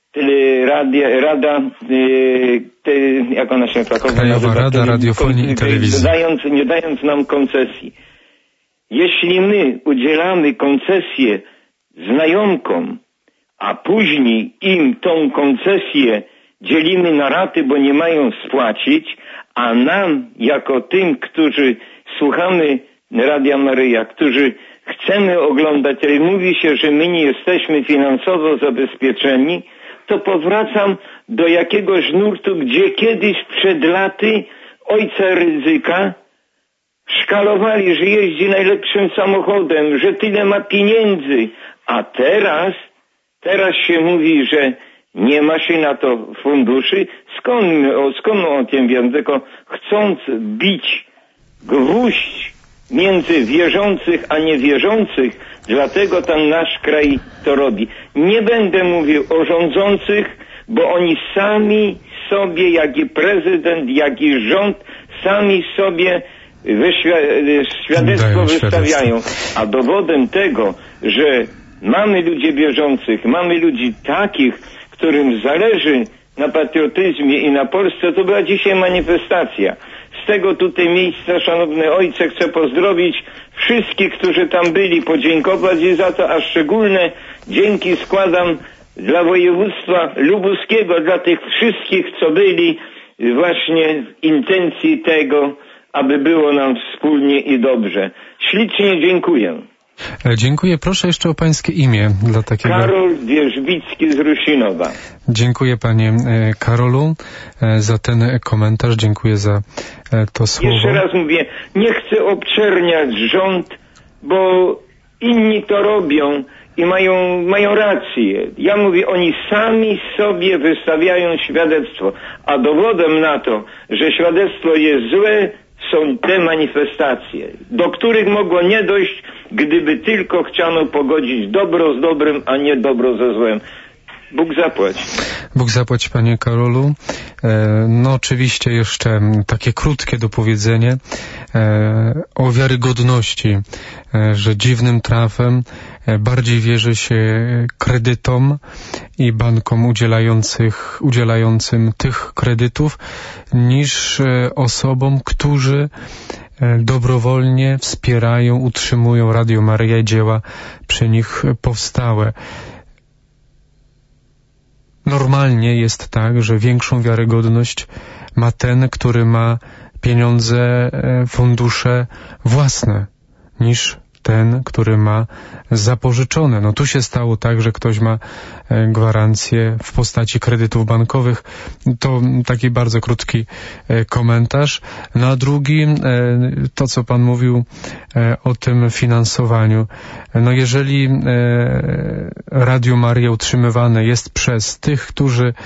jak ona się Krajowa Rada Radiofonii i Telewizji. Nie dając nam koncesji. Jeśli my udzielamy koncesję znajomkom, a później im tą koncesję dzielimy na raty, bo nie mają spłacić, a nam, jako tym, którzy słuchamy Radia Maryja, którzy chcemy oglądać, ale mówi się, że my nie jesteśmy finansowo zabezpieczeni, to powracam do jakiegoś nurtu, gdzie kiedyś przed laty ojca Rydzyka szkalowali, że jeździ najlepszym samochodem, że tyle ma pieniędzy, a teraz się mówi, że nie ma się na to funduszy. Skąd o tym wiem? Tylko chcąc bić gwóźdź między wierzących a niewierzących, dlatego tam nasz kraj to robi. Nie będę mówił o rządzących, bo oni sami sobie, jak i prezydent, jak i rząd, sami sobie świadectwo wystawiają. A dowodem tego, że mamy ludzi wierzących, mamy ludzi takich, którym zależy na patriotyzmie i na Polsce, to była dzisiaj manifestacja. Z tego tutaj miejsca, szanowny ojcze, chcę pozdrowić wszystkich, którzy tam byli, podziękować im za to, a szczególne dzięki składam dla województwa lubuskiego, dla tych wszystkich, co byli właśnie w intencji tego, aby było nam wspólnie i dobrze. Ślicznie dziękuję. Dziękuję. Proszę jeszcze o pańskie imię dla takiego... Karol Wierzbicki z Rusinowa. Dziękuję panie Karolu za ten komentarz. Dziękuję za to słowo. Jeszcze raz mówię, nie chcę obczerniać rząd, bo inni to robią i mają rację. Ja mówię, oni sami sobie wystawiają świadectwo, a dowodem na to, że świadectwo jest złe, są te manifestacje, do których mogło nie dojść, gdyby tylko chciano pogodzić dobro z dobrem, a nie dobro ze złem. Bóg zapłać. Bóg zapłać, panie Karolu. No oczywiście jeszcze takie krótkie dopowiedzenie o wiarygodności, że dziwnym trafem bardziej wierzy się kredytom i bankom udzielającym tych kredytów niż osobom, którzy dobrowolnie wspierają, utrzymują Radio Maryja i dzieła przy nich powstałe. Normalnie jest tak, że większą wiarygodność ma ten, który ma pieniądze, fundusze własne, niż ten, który ma zapożyczone. No tu się stało tak, że ktoś ma gwarancję w postaci kredytów bankowych. To taki bardzo krótki komentarz. No a drugi, to co pan mówił o tym finansowaniu. No jeżeli Radio Maryja utrzymywane jest przez tych, którzy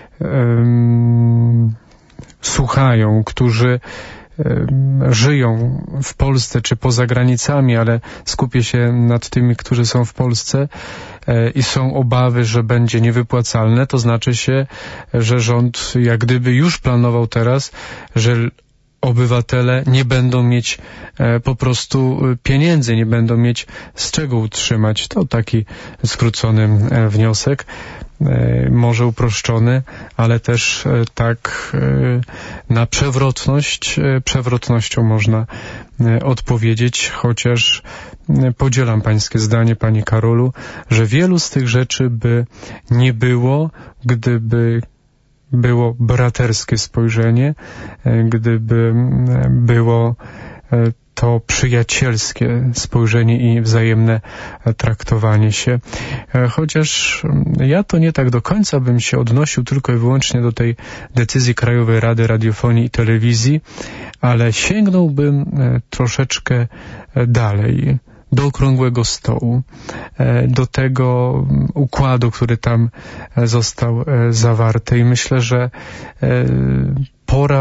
słuchają, którzy żyją w Polsce czy poza granicami, ale skupię się nad tymi, którzy są w Polsce i są obawy, że będzie niewypłacalne, to znaczy się, że rząd jak gdyby już planował teraz, że obywatele nie będą mieć po prostu pieniędzy, nie będą mieć z czego utrzymać. To taki skrócony wniosek, może uproszczony, ale też tak na przewrotnością można odpowiedzieć, chociaż podzielam pańskie zdanie, panie Karolu, że wielu z tych rzeczy by nie było, gdyby było braterskie spojrzenie, gdyby było to przyjacielskie spojrzenie i wzajemne traktowanie się. Chociaż ja to nie tak do końca bym się odnosił tylko i wyłącznie do tej decyzji Krajowej Rady Radiofonii i Telewizji, ale sięgnąłbym troszeczkę dalej, do okrągłego stołu, do tego układu, który tam został zawarty i myślę, że pora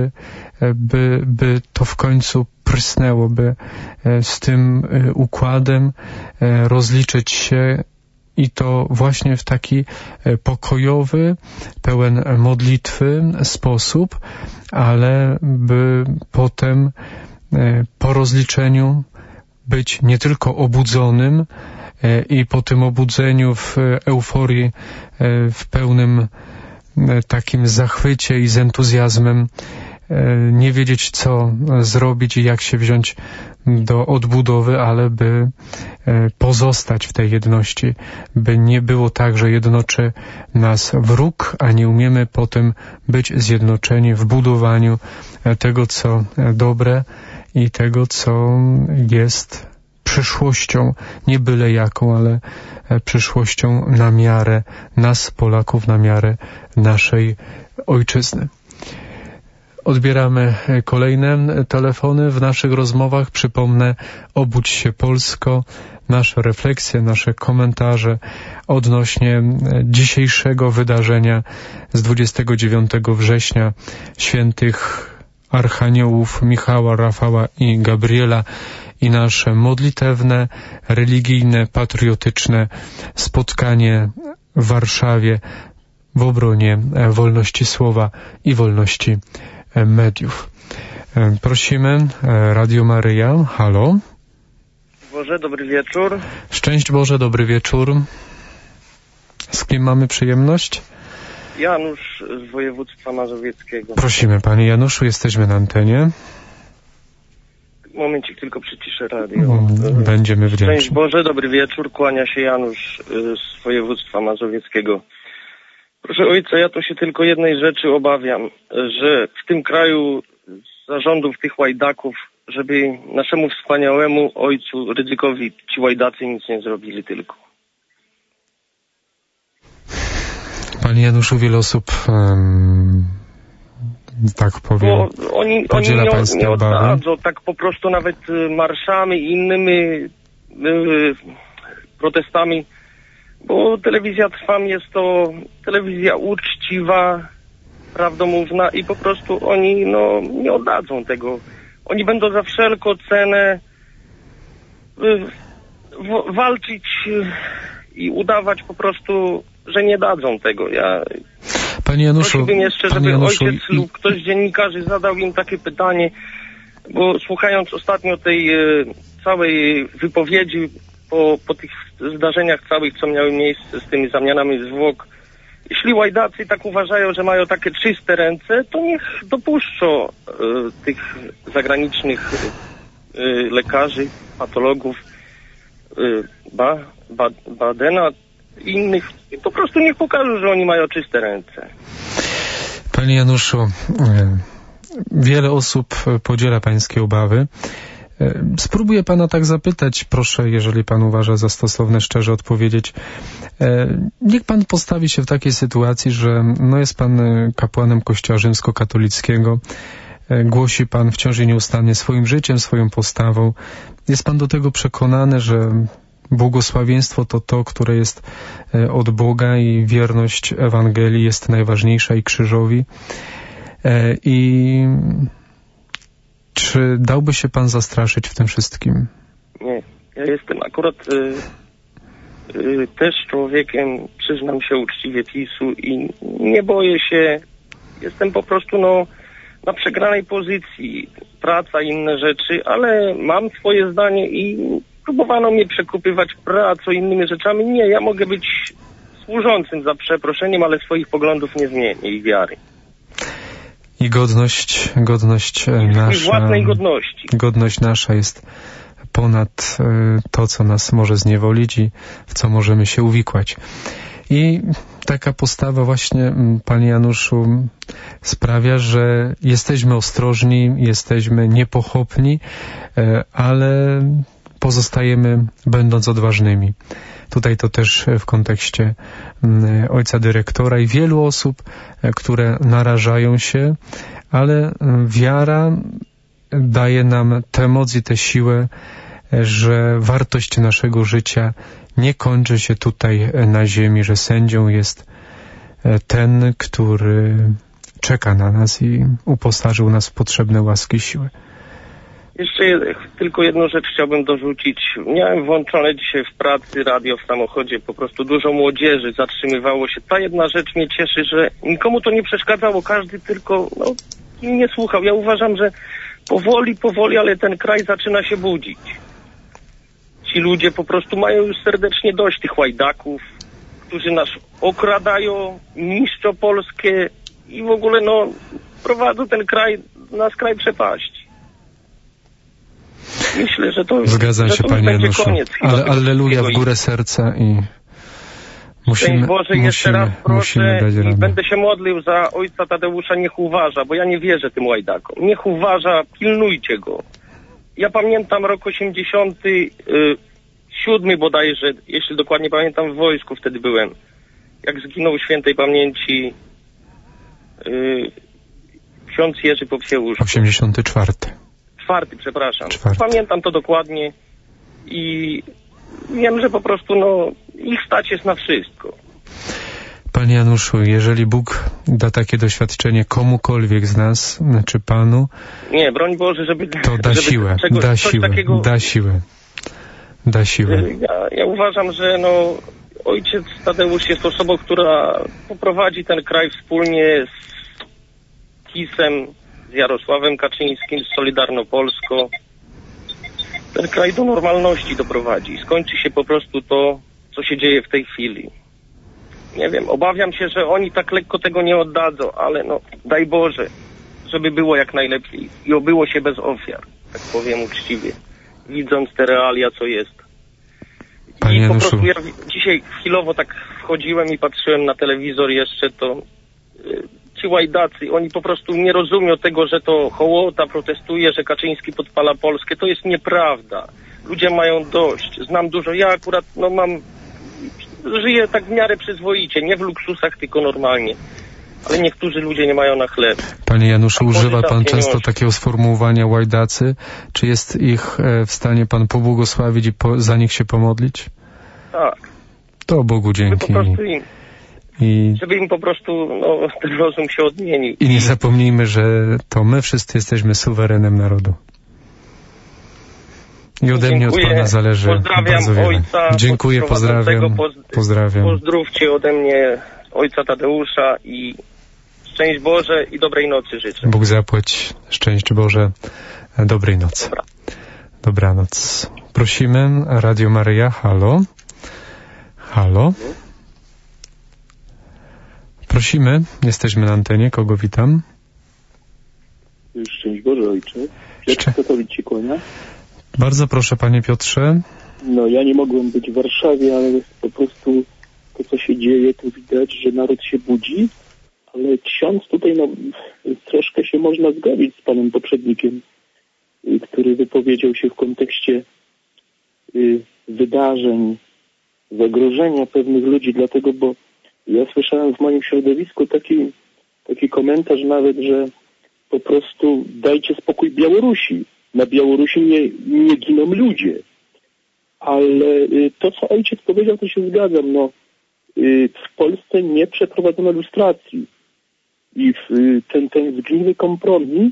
by to w końcu prysnęło, by z tym układem rozliczyć się i to właśnie w taki pokojowy, pełen modlitwy sposób, ale by potem po rozliczeniu być nie tylko obudzonym i po tym obudzeniu w euforii, w pełnym takim zachwycie i z entuzjazmem nie wiedzieć, co zrobić i jak się wziąć do odbudowy, ale by pozostać w tej jedności, by nie było tak, że jednoczy nas wróg, a nie umiemy potem być zjednoczeni w budowaniu tego, co dobre i tego, co jest przyszłością, nie byle jaką, ale przyszłością na miarę nas, Polaków, na miarę naszej ojczyzny. Odbieramy kolejne telefony w naszych rozmowach. Przypomnę, Obudź się Polsko, nasze refleksje, nasze komentarze odnośnie dzisiejszego wydarzenia z 29 września świętych archaniołów Michała, Rafała i Gabriela i nasze modlitewne, religijne, patriotyczne spotkanie w Warszawie w obronie wolności słowa i wolności mediów. Prosimy, Radio Maryja, halo. Boże, dobry wieczór. Szczęść Boże, dobry wieczór. Z kim mamy przyjemność? Janusz z województwa mazowieckiego. Prosimy, panie Januszu, jesteśmy na antenie. Momencik, tylko przyciszę radio. Będziemy wdzięczni. Szczęść Boże, dobry wieczór, kłania się Janusz z województwa mazowieckiego. Proszę ojca, ja to się tylko jednej rzeczy obawiam, że w tym kraju zarządów tych łajdaków, żeby naszemu wspaniałemu ojcu Rydzykowi ci łajdacy nic nie zrobili tylko. Panie Januszu, wiele osób, tak powiem, podziela pańskie obawy. Oddadzą, tak po prostu nawet marszami i innymi protestami, bo telewizja Trwam jest to telewizja uczciwa, prawdomówna i po prostu oni nie oddadzą tego. Oni będą za wszelką cenę walczyć i udawać po prostu, że nie dadzą tego. Panie Januszu, prosiłbym jeszcze, żeby ojciec lub ktoś z dziennikarzy zadał im takie pytanie, bo słuchając ostatnio tej całej wypowiedzi po tych zdarzeniach całych, co miały miejsce z tymi zamianami zwłok, jeśli łajdacy tak uważają, że mają takie czyste ręce, to niech dopuszczą tych zagranicznych lekarzy, patologów, Badena i innych i po prostu niech pokażą, że oni mają czyste ręce. Panie Januszu, wiele osób podziela pańskie obawy. Spróbuję pana tak zapytać, proszę, jeżeli pan uważa za stosowne, szczerze odpowiedzieć. Niech pan postawi się w takiej sytuacji, że jest pan kapłanem Kościoła rzymskokatolickiego, głosi pan wciąż i nieustannie swoim życiem, swoją postawą. Jest pan do tego przekonany, że błogosławieństwo to, które jest od Boga i wierność Ewangelii jest najważniejsza i krzyżowi. I czy dałby się pan zastraszyć w tym wszystkim? Nie. Ja jestem akurat też człowiekiem, przyznam się uczciwie, PiS-u i nie boję się. Jestem po prostu na przegranej pozycji. Praca i inne rzeczy, ale mam swoje zdanie i próbowano mnie przekupywać pracą, innymi rzeczami. Nie, ja mogę być służącym za przeproszeniem, ale swoich poglądów nie zmienię i wiary. I godność nasza... I własnej godności. Godność nasza jest ponad to, co nas może zniewolić i w co możemy się uwikłać. I taka postawa właśnie, panie Januszu, sprawia, że jesteśmy ostrożni, jesteśmy niepochopni, ale pozostajemy będąc odważnymi. Tutaj to też w kontekście ojca dyrektora i wielu osób, które narażają się, ale wiara daje nam tę moc i tę siłę, że wartość naszego życia nie kończy się tutaj na ziemi, że sędzią jest ten, który czeka na nas i uposażył nas w potrzebne łaski i siły. Jeszcze tylko jedną rzecz chciałbym dorzucić. Miałem włączone dzisiaj w pracy radio w samochodzie, po prostu dużo młodzieży zatrzymywało się. Ta jedna rzecz mnie cieszy, że nikomu to nie przeszkadzało, każdy tylko nie słuchał. Ja uważam, że powoli, ale ten kraj zaczyna się budzić. Ci ludzie po prostu mają już serdecznie dość tych łajdaków, którzy nas okradają, niszczą Polskę i w ogóle prowadzą ten kraj na skraj przepaści. Myślę, że to Zgadzam się, panie Januszu. Koniec. Ale alleluja w górę serca i musimy, Boże, jeszcze raz proszę dać radę. I będę się modlił za ojca Tadeusza, niech uważa, bo ja nie wierzę tym łajdakom. Niech uważa, pilnujcie go. Ja pamiętam rok 87 bodajże, jeśli dokładnie pamiętam, w wojsku wtedy byłem. Jak zginął świętej pamięci ksiądz Jerzy Popsieusz. 84. Przepraszam. Pamiętam to dokładnie i wiem, że po prostu ich stać jest na wszystko. Panie Januszu, jeżeli Bóg da takie doświadczenie komukolwiek z nas, czy Panu... Nie, broń Boże, żeby... To da siłę, da siłę. Ja uważam, że ojciec Tadeusz jest osobą, która poprowadzi ten kraj wspólnie z PiS-em, z Jarosławem Kaczyńskim, z Solidarną Polską. Ten kraj do normalności doprowadzi. Skończy się po prostu to, co się dzieje w tej chwili. Nie wiem, obawiam się, że oni tak lekko tego nie oddadzą, ale daj Boże, żeby było jak najlepiej i obyło się bez ofiar. tak powiem uczciwie, widząc te realia, co jest. Panie I po Januszu. prostu ja dzisiaj chwilowo tak wchodziłem i patrzyłem na telewizor jeszcze, to ci łajdacy, oni po prostu nie rozumią tego, że to Hołota protestuje, że Kaczyński podpala Polskę. To jest nieprawda. Ludzie mają dość. Znam dużo. Ja akurat żyję tak w miarę przyzwoicie, nie w luksusach, tylko normalnie. Ale niektórzy ludzie nie mają na chleb. Panie Januszu, używa pan często takiego sformułowania łajdacy. Czy jest ich w stanie pan pobłogosławić i za nich się pomodlić? Tak. To Bogu dzięki. Żeby im po prostu ten rozum się odmienił. I nie zapomnijmy, że to my wszyscy jesteśmy suwerenem narodu. I ode mnie, od pana zależy bardzo wiele. Ojca. Dziękuję, pozdrawiam. Pozdrawiam. Pozdrówcie ode mnie ojca Tadeusza i szczęść Boże i dobrej nocy życzę. Bóg zapłać. Szczęść Boże. Dobrej nocy. Dobra. Dobranoc. Prosimy. Radio Maryja. Halo. Halo. Prosimy. Jesteśmy na antenie. Kogo witam? Szczęść Boże, ojcze. Piotr Katowic się kłania. Bardzo proszę, panie Piotrze. No, ja nie mogłem być w Warszawie, ale po prostu to, co się dzieje, to widać, że naród się budzi, ale ksiądz tutaj, troszkę się można zgodzić z panem poprzednikiem, który wypowiedział się w kontekście wydarzeń, zagrożenia pewnych ludzi, dlatego, bo ja słyszałem w moim środowisku taki komentarz nawet, że po prostu dajcie spokój Białorusi. Na Białorusi nie giną ludzie. Ale to, co ojciec powiedział, to się zgadzam. W Polsce nie przeprowadzono lustracji. I ten zgniły kompromis,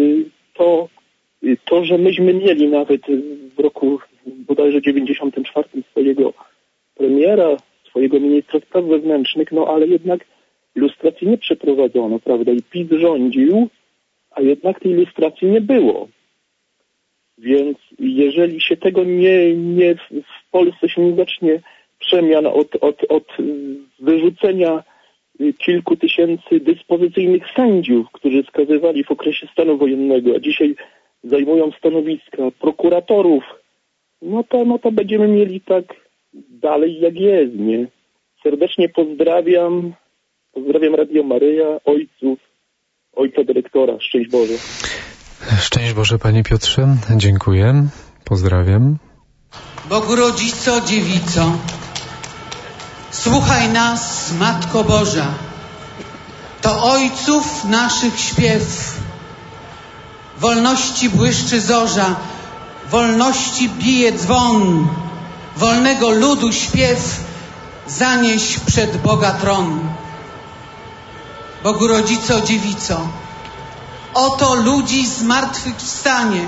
to, że myśmy mieli nawet w roku bodajże 94 swojego premiera, swojego ministra spraw wewnętrznych, ale jednak lustracji nie przeprowadzono, prawda? I PiS rządził, a jednak tej lustracji nie było. Więc jeżeli się tego nie w Polsce się nie zacznie przemian od wyrzucenia kilku tysięcy dyspozycyjnych sędziów, którzy skazywali w okresie stanu wojennego, a dzisiaj zajmują stanowiska prokuratorów, no to będziemy mieli tak dalej jak jest, nie? Serdecznie pozdrawiam Radio Maryja, ojca dyrektora. Szczęść Boże. Szczęść Boże, panie Piotrze. Dziękuję. Pozdrawiam. Bogu Rodzico, Dziewico, słuchaj nas, Matko Boża. To ojców naszych śpiew. Wolności błyszczy zorza, wolności bije dzwon. Wolnego ludu śpiew zanieś przed Boga tron. Bogu Rodzico, Dziewico, oto ludzi zmartwychwstanie.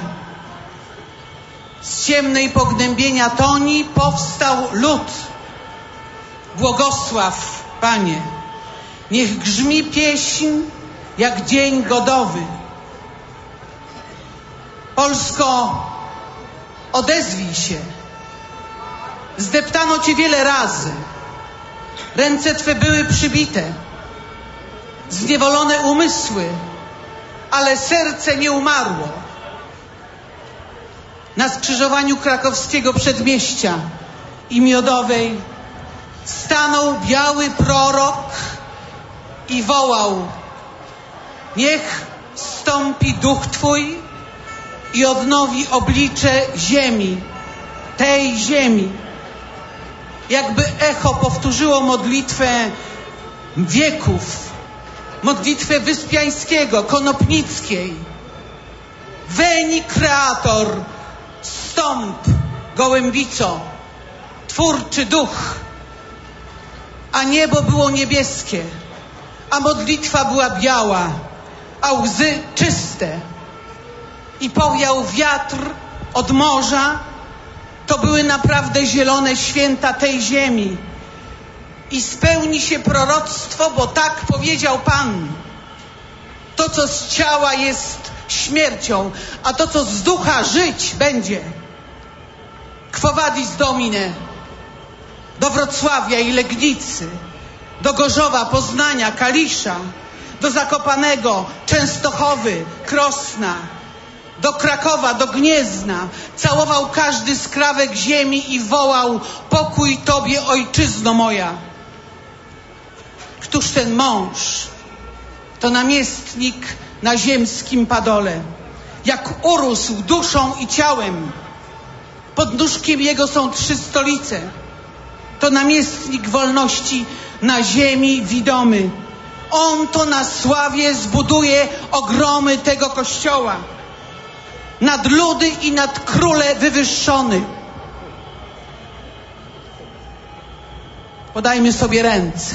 Z ciemnej pognębienia toni powstał lud. Błogosław, Panie, niech grzmi pieśń jak dzień godowy. Polsko, odezwij się. Zdeptano Cię wiele razy. Ręce Twe były przybite. Zniewolone umysły, ale serce nie umarło. Na skrzyżowaniu krakowskiego przedmieścia i Miodowej stanął biały prorok i wołał: niech zstąpi duch Twój i odnowi oblicze ziemi, tej ziemi. Jakby echo powtórzyło modlitwę wieków, modlitwę Wyspiańskiego, Konopnickiej. Veni Creator, stąp, gołębico, twórczy duch. A niebo było niebieskie, a modlitwa była biała, a łzy czyste. I powiał wiatr od morza. To były naprawdę zielone święta tej ziemi. I spełni się proroctwo, bo tak powiedział Pan. To, co z ciała jest śmiercią, a to, co z ducha żyć będzie. Quo vadis Domine, do Wrocławia i Legnicy, do Gorzowa, Poznania, Kalisza, do Zakopanego, Częstochowy, Krosna, do Krakowa, do Gniezna, całował każdy skrawek ziemi i wołał: pokój Tobie, ojczyzno moja. Któż ten mąż? To namiestnik na ziemskim padole. Jak urósł duszą i ciałem, pod nóżkiem jego są 3 stolice. To namiestnik wolności na ziemi widomy. On to na sławie zbuduje ogromy tego kościoła. Nad ludy i nad króle wywyższony. Podajmy sobie ręce.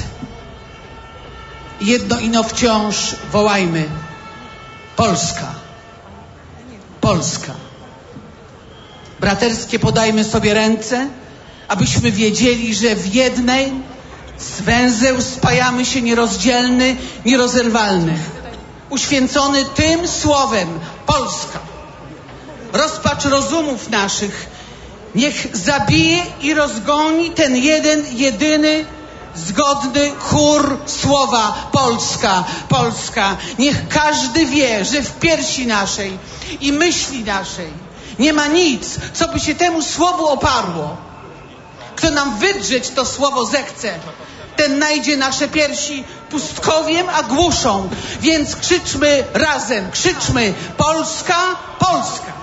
Jedno ino wciąż wołajmy: Polska. Polska. Braterskie podajmy sobie ręce, abyśmy wiedzieli, że w jednej z węzeł spajamy się nierozdzielny, nierozerwalny, uświęcony tym słowem Polska. Rozpacz rozumów naszych niech zabije i rozgoni ten jeden, jedyny, zgodny chór słowa Polska, Polska. Niech każdy wie, że w piersi naszej i myśli naszej nie ma nic, co by się temu słowu oparło. Kto nam wydrzeć to słowo zechce, ten najdzie nasze piersi pustkowiem, a głuszą. Więc krzyczmy razem, krzyczmy: Polska, Polska.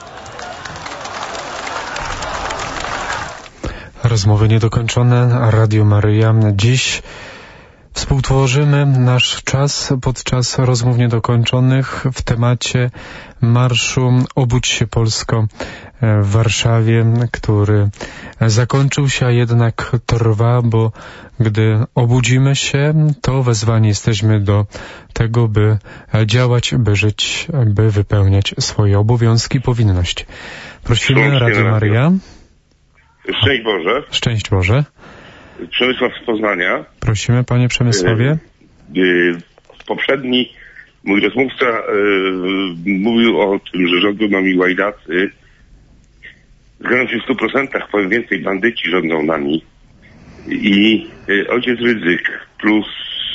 Rozmowy niedokończone, Radio Maryja. Dziś współtworzymy nasz czas podczas rozmów niedokończonych w temacie marszu Obudź się Polsko w Warszawie, który zakończył się, a jednak trwa, bo gdy obudzimy się, to wezwani jesteśmy do tego, by działać, by żyć, by wypełniać swoje obowiązki i powinności. Prosimy, Radio Maryja. Szczęść Boże. Szczęść Boże. Przemysław z Poznania. Prosimy, panie Przemysławie. Poprzedni mój rozmówca mówił o tym, że rządzą nami łajdacy. Zgadzam się w 100%, powiem więcej, bandyci rządzą nami. I ojciec Rydzyk plus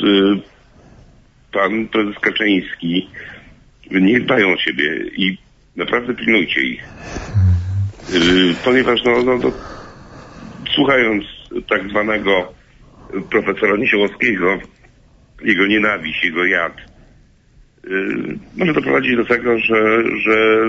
pan prezes Kaczyński nie dbają o siebie i naprawdę pilnujcie ich. Ponieważ słuchając tak zwanego profesora Niesiołowskiego, jego nienawiść, jego jad, może doprowadzić do tego, że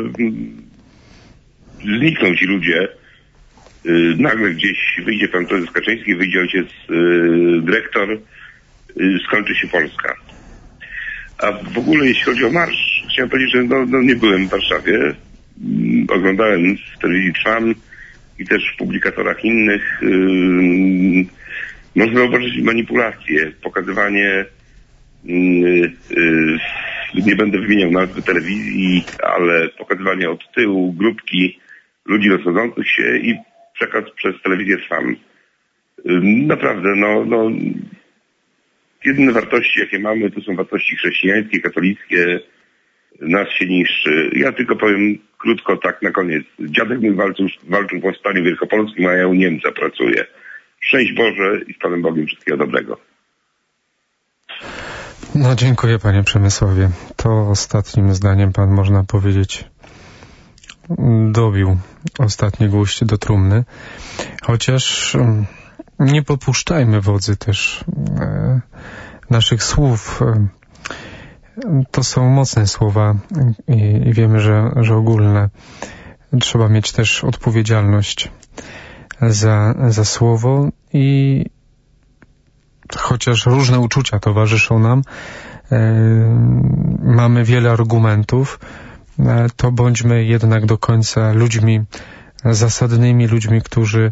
znikną ci ludzie. Nagle gdzieś wyjdzie pan prezes Kaczyński, wyjdzie ojciec dyrektor, skończy się Polska. A w ogóle jeśli chodzi o marsz, chciałem powiedzieć, że nie byłem w Warszawie. Oglądałem w telewizji Trwam i też w publikatorach innych. Można zauważyć manipulacje, pokazywanie, nie będę wymieniał nazwy telewizji, ale pokazywanie od tyłu grupki ludzi rozchodzących się i przekaz przez telewizję Trwam. Naprawdę, jedyne wartości, jakie mamy, to są wartości chrześcijańskie, katolickie. Nas się niszczy. Ja tylko powiem krótko tak na koniec. Dziadek mój walczył w powstaniu wielkopolskim, a ja u Niemca pracuję. Szczęść Boże i z Panem Bogiem wszystkiego dobrego. Dziękuję, panie Przemysławie. To ostatnim zdaniem pan, można powiedzieć, dobił ostatni gwóźdź do trumny. Chociaż nie popuszczajmy wodzy też naszych słów. To są mocne słowa i wiemy, że ogólne. Trzeba mieć też odpowiedzialność za słowo i chociaż różne uczucia towarzyszą nam, mamy wiele argumentów, to bądźmy jednak do końca ludźmi zasadnymi, ludźmi, którzy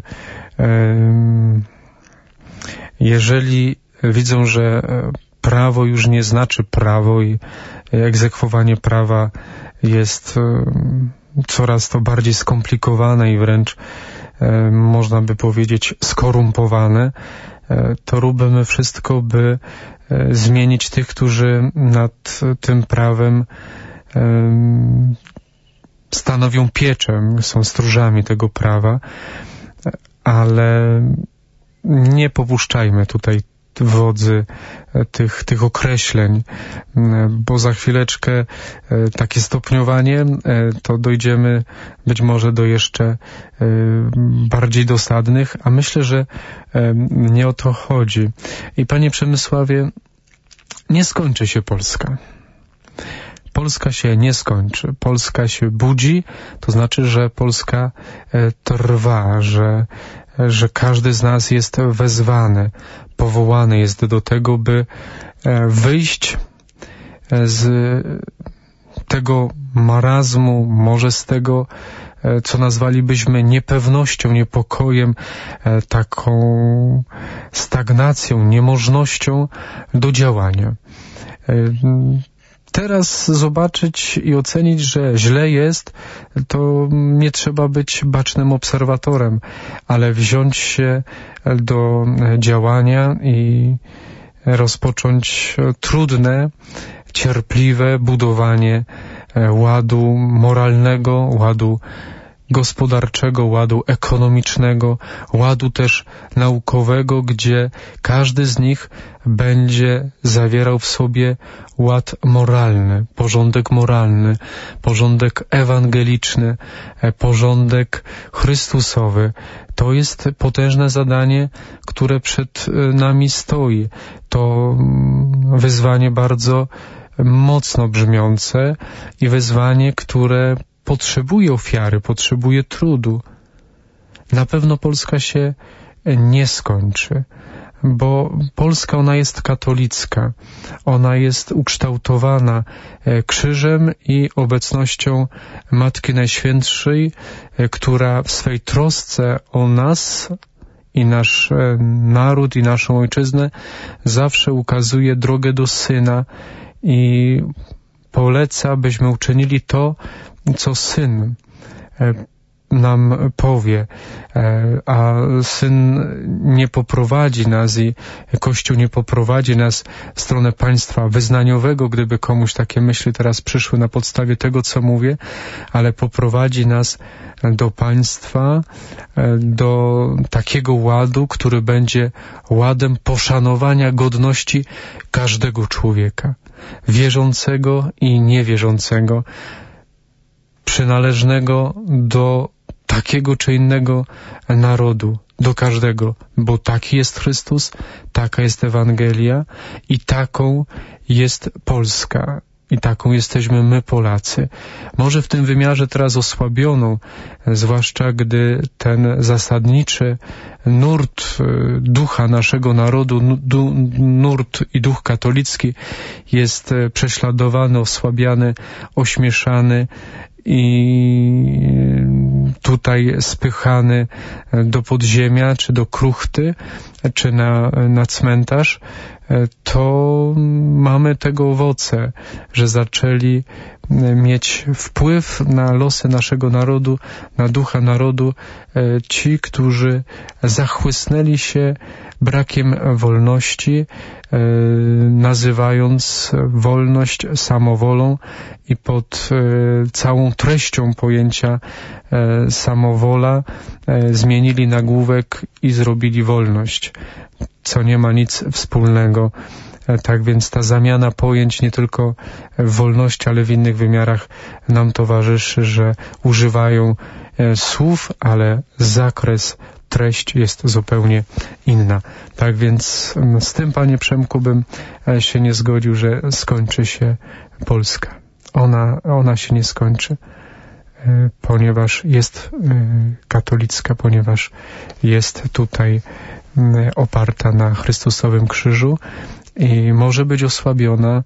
jeżeli widzą, że prawo już nie znaczy prawo i egzekwowanie prawa jest coraz to bardziej skomplikowane i wręcz można by powiedzieć skorumpowane, to róbmy wszystko, by zmienić tych, którzy nad tym prawem stanowią pieczę, są stróżami tego prawa, ale nie popuszczajmy tutaj wodzy tych określeń, bo za chwileczkę takie stopniowanie, to dojdziemy być może do jeszcze bardziej dosadnych, a myślę, że nie o to chodzi. I panie Przemysławie, nie skończy się Polska. Polska się nie skończy. Polska się budzi, to znaczy, że Polska trwa, że każdy z nas jest wezwany, powołany jest do tego, by wyjść z tego marazmu, może z tego, co nazwalibyśmy niepewnością, niepokojem, taką stagnacją, niemożnością do działania. Teraz zobaczyć i ocenić, że źle jest, to nie trzeba być bacznym obserwatorem, ale wziąć się do działania i rozpocząć trudne, cierpliwe budowanie ładu moralnego, ładu gospodarczego, ładu ekonomicznego, ładu też naukowego, gdzie każdy z nich będzie zawierał w sobie ład moralny, porządek ewangeliczny, porządek Chrystusowy. To jest potężne zadanie, które przed nami stoi. To wyzwanie bardzo mocno brzmiące i wyzwanie, które potrzebuje ofiary, potrzebuje trudu. Na pewno Polska się nie skończy, bo Polska, ona jest katolicka. Ona jest ukształtowana krzyżem i obecnością Matki Najświętszej, która w swej trosce o nas i nasz naród i naszą ojczyznę zawsze ukazuje drogę do Syna i poleca, byśmy uczynili to, co Syn nam powie, a Syn nie poprowadzi nas i Kościół nie poprowadzi nas w stronę państwa wyznaniowego, gdyby komuś takie myśli teraz przyszły na podstawie tego, co mówię, ale poprowadzi nas do państwa, do takiego ładu, który będzie ładem poszanowania godności każdego człowieka, wierzącego i niewierzącego, przynależnego do takiego czy innego narodu, do każdego, bo taki jest Chrystus, taka jest Ewangelia i taką jest Polska. I taką jesteśmy my, Polacy. Może w tym wymiarze teraz osłabioną, zwłaszcza gdy ten zasadniczy nurt ducha naszego narodu, nurt i duch katolicki jest prześladowany, osłabiany, ośmieszany i tutaj spychany do podziemia, czy do kruchty, czy na cmentarz, to mamy tego owoce, że zaczęli mieć wpływ na losy naszego narodu, na ducha narodu, ci, którzy zachłysnęli się brakiem wolności, nazywając wolność samowolą i pod całą treścią pojęcia samowola zmienili nagłówek i zrobili wolność, co nie ma nic wspólnego. Tak więc ta zamiana pojęć nie tylko w wolności, ale w innych wymiarach nam towarzyszy, że używają słów, ale zakres, treść jest zupełnie inna. Tak więc z tym, panie Przemku, bym się nie zgodził, że skończy się Polska. Ona się nie skończy, ponieważ jest katolicka, ponieważ jest tutaj oparta na Chrystusowym krzyżu i może być osłabiona,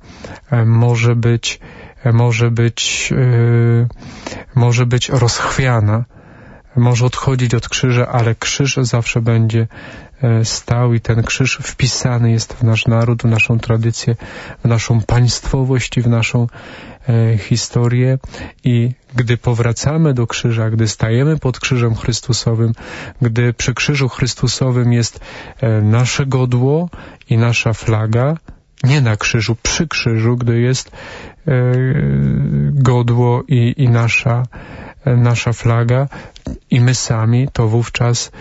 może być rozchwiana, może odchodzić od krzyża, ale krzyż zawsze będzie stał i ten krzyż wpisany jest w nasz naród, w naszą tradycję, w naszą państwowość i w naszą historię. I gdy powracamy do krzyża, gdy stajemy pod krzyżem Chrystusowym, gdy przy krzyżu Chrystusowym jest nasze godło i nasza flaga, nie na krzyżu, przy krzyżu, gdy jest godło i nasza nasza flaga i my sami, to wówczas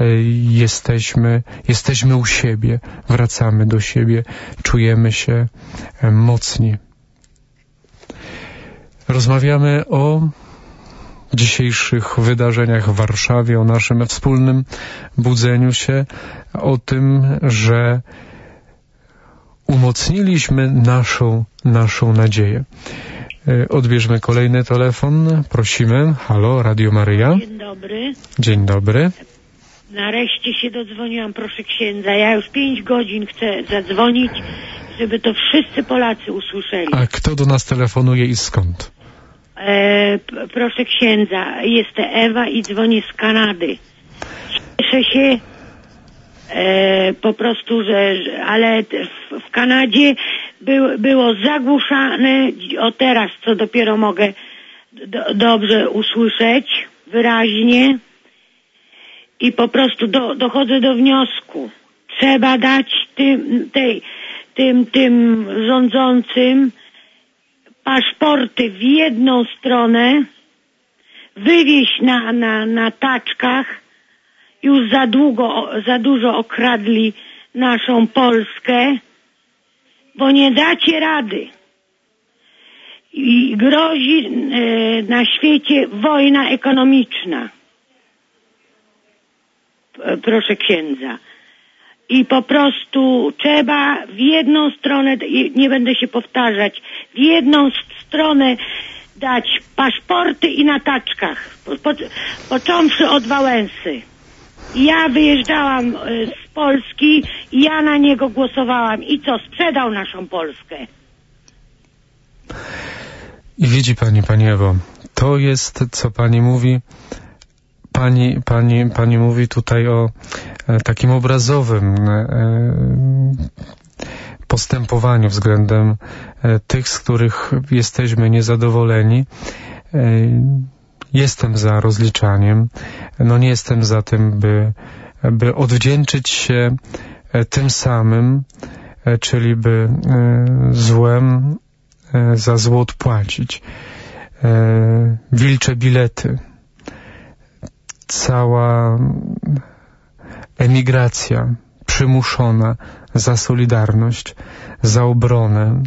jesteśmy u siebie, wracamy do siebie, czujemy się mocni. Rozmawiamy o dzisiejszych wydarzeniach w Warszawie, o naszym wspólnym budzeniu się, o tym, że umocniliśmy naszą nadzieję. Odbierzmy kolejny telefon. Prosimy. Halo, Radio Maryja. Dzień dobry. Dzień dobry. Nareszcie się dodzwoniłam, proszę księdza. Ja już 5 godzin chcę zadzwonić, żeby to wszyscy Polacy usłyszeli. A kto do nas telefonuje i skąd? Proszę księdza, jestem Ewa i dzwonię z Kanady. Cieszę się po prostu, ale w Kanadzie było zagłuszane, o teraz co dopiero mogę dobrze usłyszeć, wyraźnie, i po prostu dochodzę do wniosku, trzeba dać tym rządzącym paszporty w jedną stronę, wywieźć na taczkach. Już za dużo okradli naszą Polskę, bo nie dacie rady. I grozi na świecie wojna ekonomiczna. Proszę księdza. I po prostu trzeba w jedną stronę, nie będę się powtarzać, w jedną stronę dać paszporty i na taczkach, począwszy od Wałęsy. Ja wyjeżdżałam z Polski i ja na niego głosowałam. I co? Sprzedał naszą Polskę. I widzi pani Ewo, to jest, co pani mówi. Pani mówi tutaj o takim obrazowym postępowaniu względem tych, z których jesteśmy niezadowoleni. Jestem za rozliczaniem, nie jestem za tym, by odwdzięczyć się tym samym, czyli by złem za zło odpłacić. Wilcze bilety, cała emigracja przymuszona za solidarność, za obronę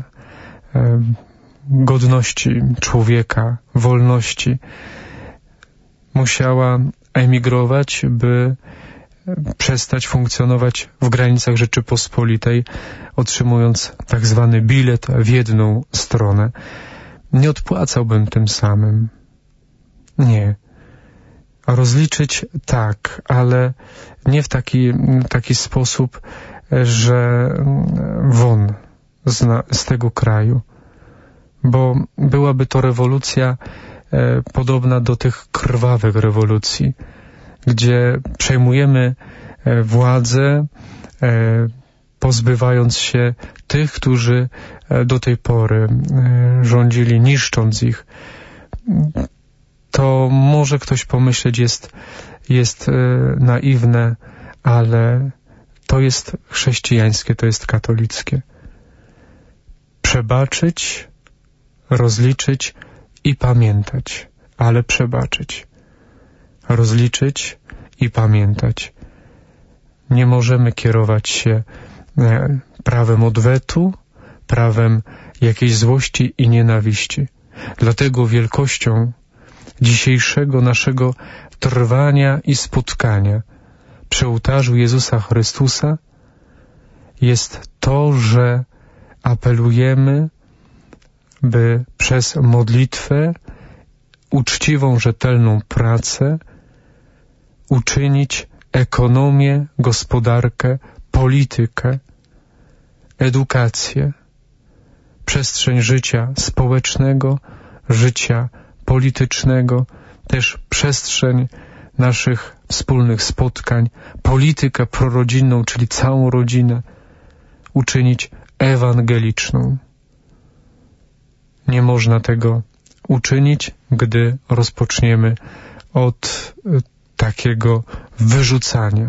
godności człowieka, wolności, musiała emigrować, by przestać funkcjonować w granicach Rzeczypospolitej, otrzymując tak zwany bilet w jedną stronę. Nie odpłacałbym tym samym. Nie. A rozliczyć tak, ale nie w taki sposób, że won z tego kraju. Bo byłaby to rewolucja podobna do tych krwawych rewolucji, gdzie przejmujemy władzę, pozbywając się tych, którzy do tej pory rządzili, niszcząc ich. To może ktoś pomyśleć, jest naiwne, ale to jest chrześcijańskie, to jest katolickie. Przebaczyć, rozliczyć i pamiętać, ale przebaczyć. Rozliczyć i pamiętać. Nie możemy kierować się prawem odwetu, prawem jakiejś złości i nienawiści. Dlatego wielkością dzisiejszego naszego trwania i spotkania przy ołtarzu Jezusa Chrystusa jest to, że apelujemy, by przez modlitwę, uczciwą, rzetelną pracę uczynić ekonomię, gospodarkę, politykę, edukację, przestrzeń życia społecznego, życia politycznego, też przestrzeń naszych wspólnych spotkań, politykę prorodzinną, czyli całą rodzinę, uczynić ewangeliczną. Nie można tego uczynić, gdy rozpoczniemy od takiego wyrzucania.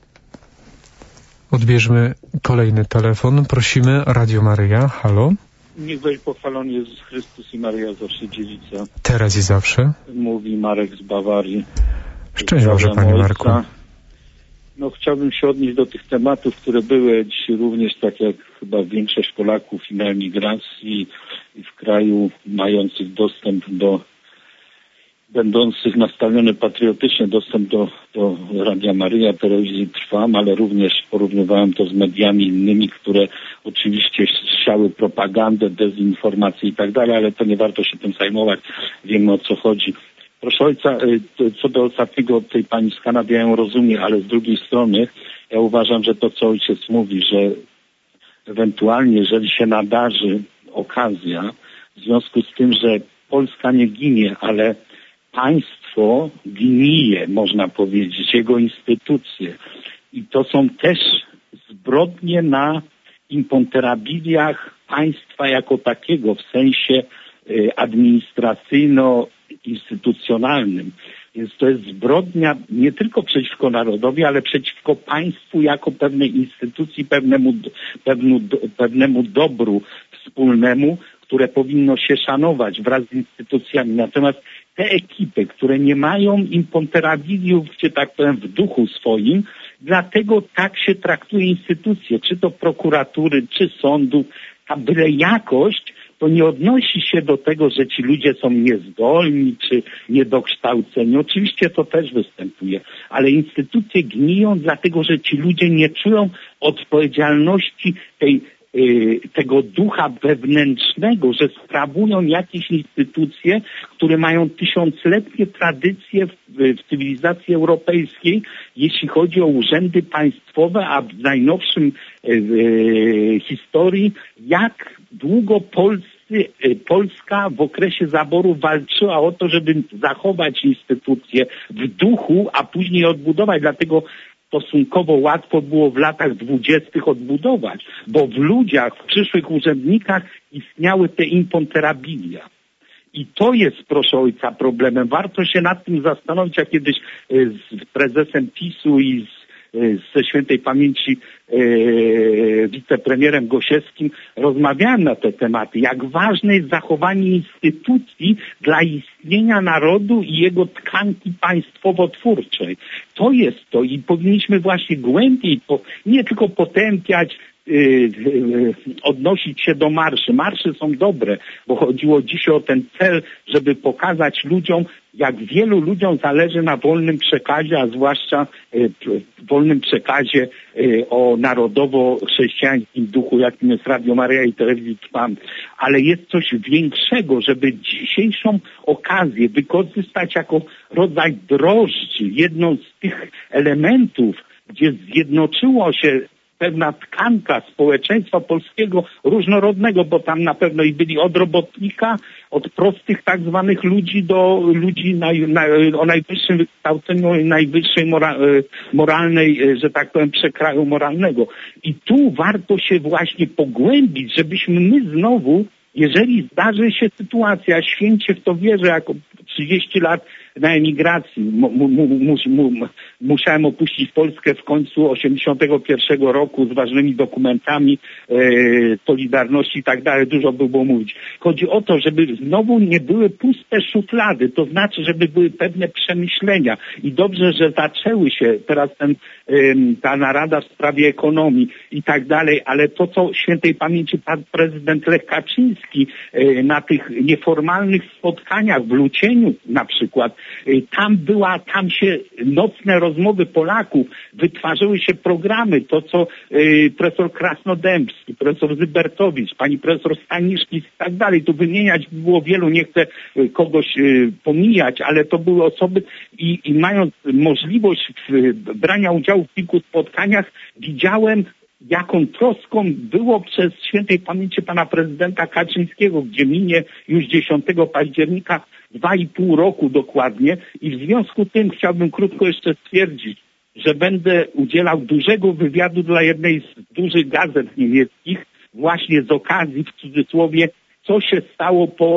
Odbierzmy kolejny telefon. Prosimy, Radio Maryja. Halo? Niech będzie pochwalony Jezus Chrystus i Maryja zawsze dziewica. Teraz i zawsze. Mówi Marek z Bawarii. Szczęść Boże, Panie Marku. No, chciałbym się odnieść do tych tematów, które były dzisiaj również, tak jak chyba większość Polaków i na emigracji i w kraju mających dostęp będących nastawiony patriotycznie dostęp do Radia Maryja, telewizji Trwam, ale również porównywałem to z mediami innymi, które oczywiście siały propagandę, dezinformację i tak dalej, ale to nie warto się tym zajmować. Wiemy, o co chodzi. Proszę ojca, co do ostatniego tej pani z Kanady, ja ją rozumiem, ale z drugiej strony ja uważam, że to, co ojciec mówi, że ewentualnie, jeżeli się nadarzy okazja, w związku z tym, że Polska nie ginie, ale państwo gnije, można powiedzieć, jego instytucje. I to są też zbrodnie na imponterabiliach państwa jako takiego, w sensie administracyjno-instytucjonalnym. Więc to jest zbrodnia nie tylko przeciwko narodowi, ale przeciwko państwu jako pewnej instytucji, pewnemu dobru wspólnemu, które powinno się szanować wraz z instytucjami. Natomiast te ekipy, które nie mają imponterabiliów, czy tak powiem, w duchu swoim, dlatego tak się traktuje instytucje, czy to prokuratury, czy sądów, ta byle jakość, to nie odnosi się do tego, że ci ludzie są niezdolni, czy niedokształceni. Oczywiście to też występuje, ale instytucje gniją dlatego, że ci ludzie nie czują odpowiedzialności tego ducha wewnętrznego, że sprawują jakieś instytucje, które mają tysiącletnie tradycje w cywilizacji europejskiej, jeśli chodzi o urzędy państwowe, a w najnowszym historii, jak długo Polska w okresie zaboru walczyła o to, żeby zachować instytucje w duchu, a później odbudować. Dlatego stosunkowo łatwo było w latach 20. odbudować, bo w ludziach, w przyszłych urzędnikach istniały te imponterabilia. I to jest, proszę ojca, problemem. Warto się nad tym zastanowić, jak kiedyś z prezesem PiS-u i ze świętej pamięci wicepremierem Gosiewskim rozmawiałem na te tematy, jak ważne jest zachowanie instytucji dla istnienia narodu i jego tkanki państwowo-twórczej. To jest to i powinniśmy właśnie głębiej nie tylko potępiać, odnosić się do marszy. Marsze są dobre, bo chodziło dzisiaj o ten cel, żeby pokazać ludziom, jak wielu ludziom zależy na wolnym przekazie, a zwłaszcza wolnym przekazie o narodowo-chrześcijańskim duchu, jakim jest Radio Maryja i Telewizja Trwam. Ale jest coś większego, żeby dzisiejszą okazję wykorzystać jako rodzaj drożdży, jedną z tych elementów, gdzie zjednoczyło się pewna tkanka społeczeństwa polskiego różnorodnego, bo tam na pewno i byli od robotnika, od prostych tak zwanych ludzi do ludzi o najwyższym wykształceniu i najwyższej moralnej, że tak powiem, przekraju moralnego. I tu warto się właśnie pogłębić, żebyśmy my znowu, jeżeli zdarzy się sytuacja, święcie w to wierzę, jako 30 lat na emigracji, musiałem opuścić Polskę w końcu 81 roku z ważnymi dokumentami Solidarności i tak dalej, dużo by było mówić. Chodzi o to, żeby znowu nie były puste szuflady, to znaczy, żeby były pewne przemyślenia i dobrze, że zaczęły się teraz ta narada w sprawie ekonomii i tak dalej, ale to, co świętej pamięci pan prezydent Lech Kaczyński na tych nieformalnych spotkaniach w Lucieniu na przykład, tam się nocne rozmowy Polaków, wytwarzały się programy, to co profesor Krasnodębski, profesor Zybertowicz, pani profesor Staniszki i tak dalej, tu wymieniać było wielu, nie chcę kogoś pomijać, ale to były osoby i mając możliwość brania udziału w kilku spotkaniach, widziałem, jaką troską było przez świętej pamięci pana prezydenta Kaczyńskiego, gdzie minie już 10 października 2,5 roku dokładnie i w związku z tym chciałbym krótko jeszcze stwierdzić, że będę udzielał dużego wywiadu dla jednej z dużych gazet niemieckich właśnie z okazji, w cudzysłowie, co się stało po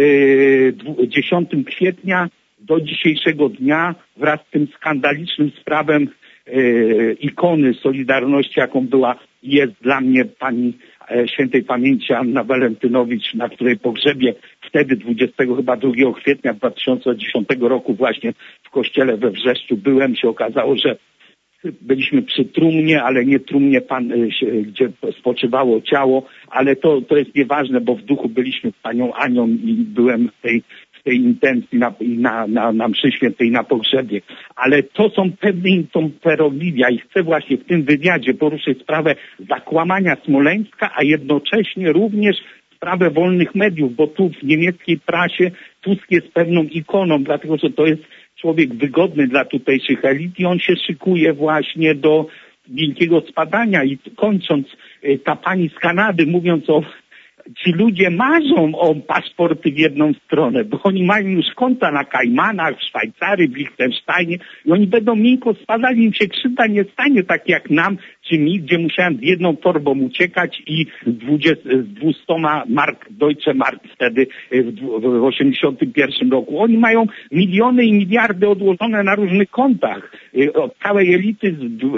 10 kwietnia do dzisiejszego dnia wraz z tym skandalicznym sprawem ikony Solidarności, jaką jest dla mnie pani świętej pamięci Anna Walentynowicz, na której pogrzebie wtedy 22 kwietnia 2010 roku właśnie w kościele we Wrzeszczu byłem. Się okazało, że byliśmy przy trumnie, ale nie trumnie, gdzie spoczywało ciało, ale to jest nieważne, bo w duchu byliśmy z panią Anią i byłem w tej intencji na mszy świętej, na pogrzebie. Ale to są pewne interowizja i chcę właśnie w tym wywiadzie poruszyć sprawę zakłamania Smoleńska, a jednocześnie również sprawę wolnych mediów, bo tu w niemieckiej prasie Tusk jest pewną ikoną, dlatego że to jest człowiek wygodny dla tutejszych elit i on się szykuje właśnie do wielkiego spadania. I kończąc, ta pani z Kanady, mówiąc ci ludzie marzą o paszporty w jedną stronę, bo oni mają już konta na Kajmanach, w Szwajcarii, w Liechtensteinie i oni będą miękko spadali, im się krzywda nie stanie tak jak nam czy mi, gdzie musiałem z jedną torbą uciekać i z 200 mark, Deutsche Mark wtedy w 81 roku. Oni mają miliony i miliardy odłożone na różnych kontach od całej elity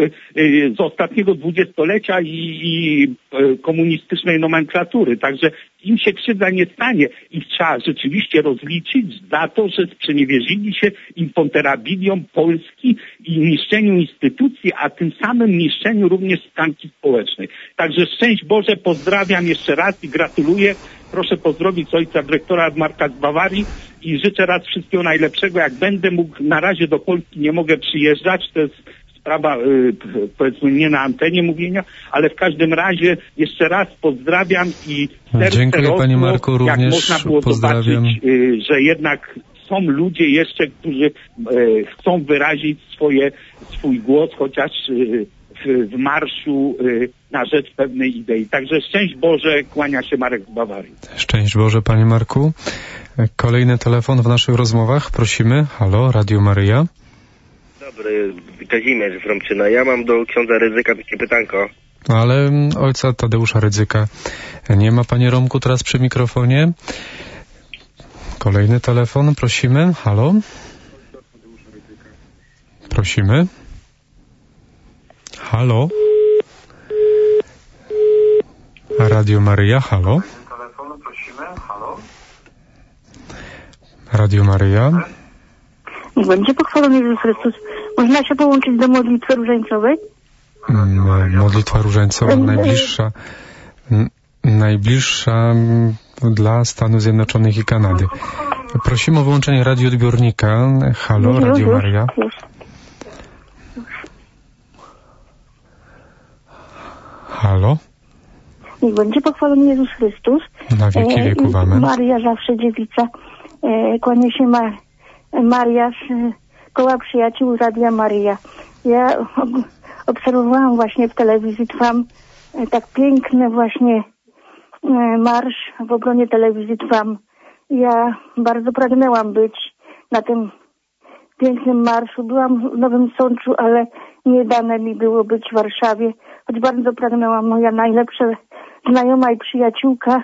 z ostatniego dwudziestolecia i komunistycznej nomenklatury. Także im się krzywda nie stanie. Ich trzeba rzeczywiście rozliczyć za to, że sprzeniewierzyli się imponterabiliom Polski i niszczeniu instytucji, a tym samym niszczeniu również tkanki społecznej. Także szczęść Boże, pozdrawiam jeszcze raz i gratuluję. Proszę pozdrowić ojca dyrektora Marka z Bawarii i życzę raz wszystkiego najlepszego. Jak będę mógł, na razie do Polski nie mogę przyjeżdżać, to jest sprawa, powiedzmy, nie na antenie mówienia, ale w każdym razie jeszcze raz pozdrawiam i serce dziękuję rosło, panie Marku, również jak można było pozdrawiam. zobaczyć, że jednak są ludzie jeszcze, którzy chcą wyrazić swój głos, chociaż w marszu na rzecz pewnej idei. Także szczęść Boże, kłania się Marek z Bawarii. Szczęść Boże, panie Marku. Kolejny telefon w naszych rozmowach. Prosimy. Halo, Radio Maryja. Dobry, Kazimierz z Rąbczyna. Ja mam do księdza Rydzyka takie pytanko. Ale ojca Tadeusza Rydzyka nie ma, panie Romku, teraz przy mikrofonie. Kolejny telefon, prosimy. Halo? Prosimy. Halo? Radio Maryja, halo? Radio Maryja. Niech będzie pochwalony Jezus Chrystus. Można się połączyć do modlitwy różańcowej? Modlitwa różańcowa najbliższa dla Stanów Zjednoczonych i Kanady. Prosimy o wyłączenie radioodbiornika. Halo, Radio Maryja. Halo? Niech będzie pochwalony Jezus Chrystus. Na wieki wieków, amen. Maria zawsze dziewica. Kłania się Maria z Koła Przyjaciół Radia Maryja. Ja obserwowałam właśnie w telewizji Trwam tak piękny właśnie marsz w obronie telewizji Trwam. Ja bardzo pragnęłam być na tym pięknym marszu. Byłam w Nowym Sączu, ale nie dane mi było być w Warszawie, choć bardzo pragnęłam. Moja najlepsza znajoma i przyjaciółka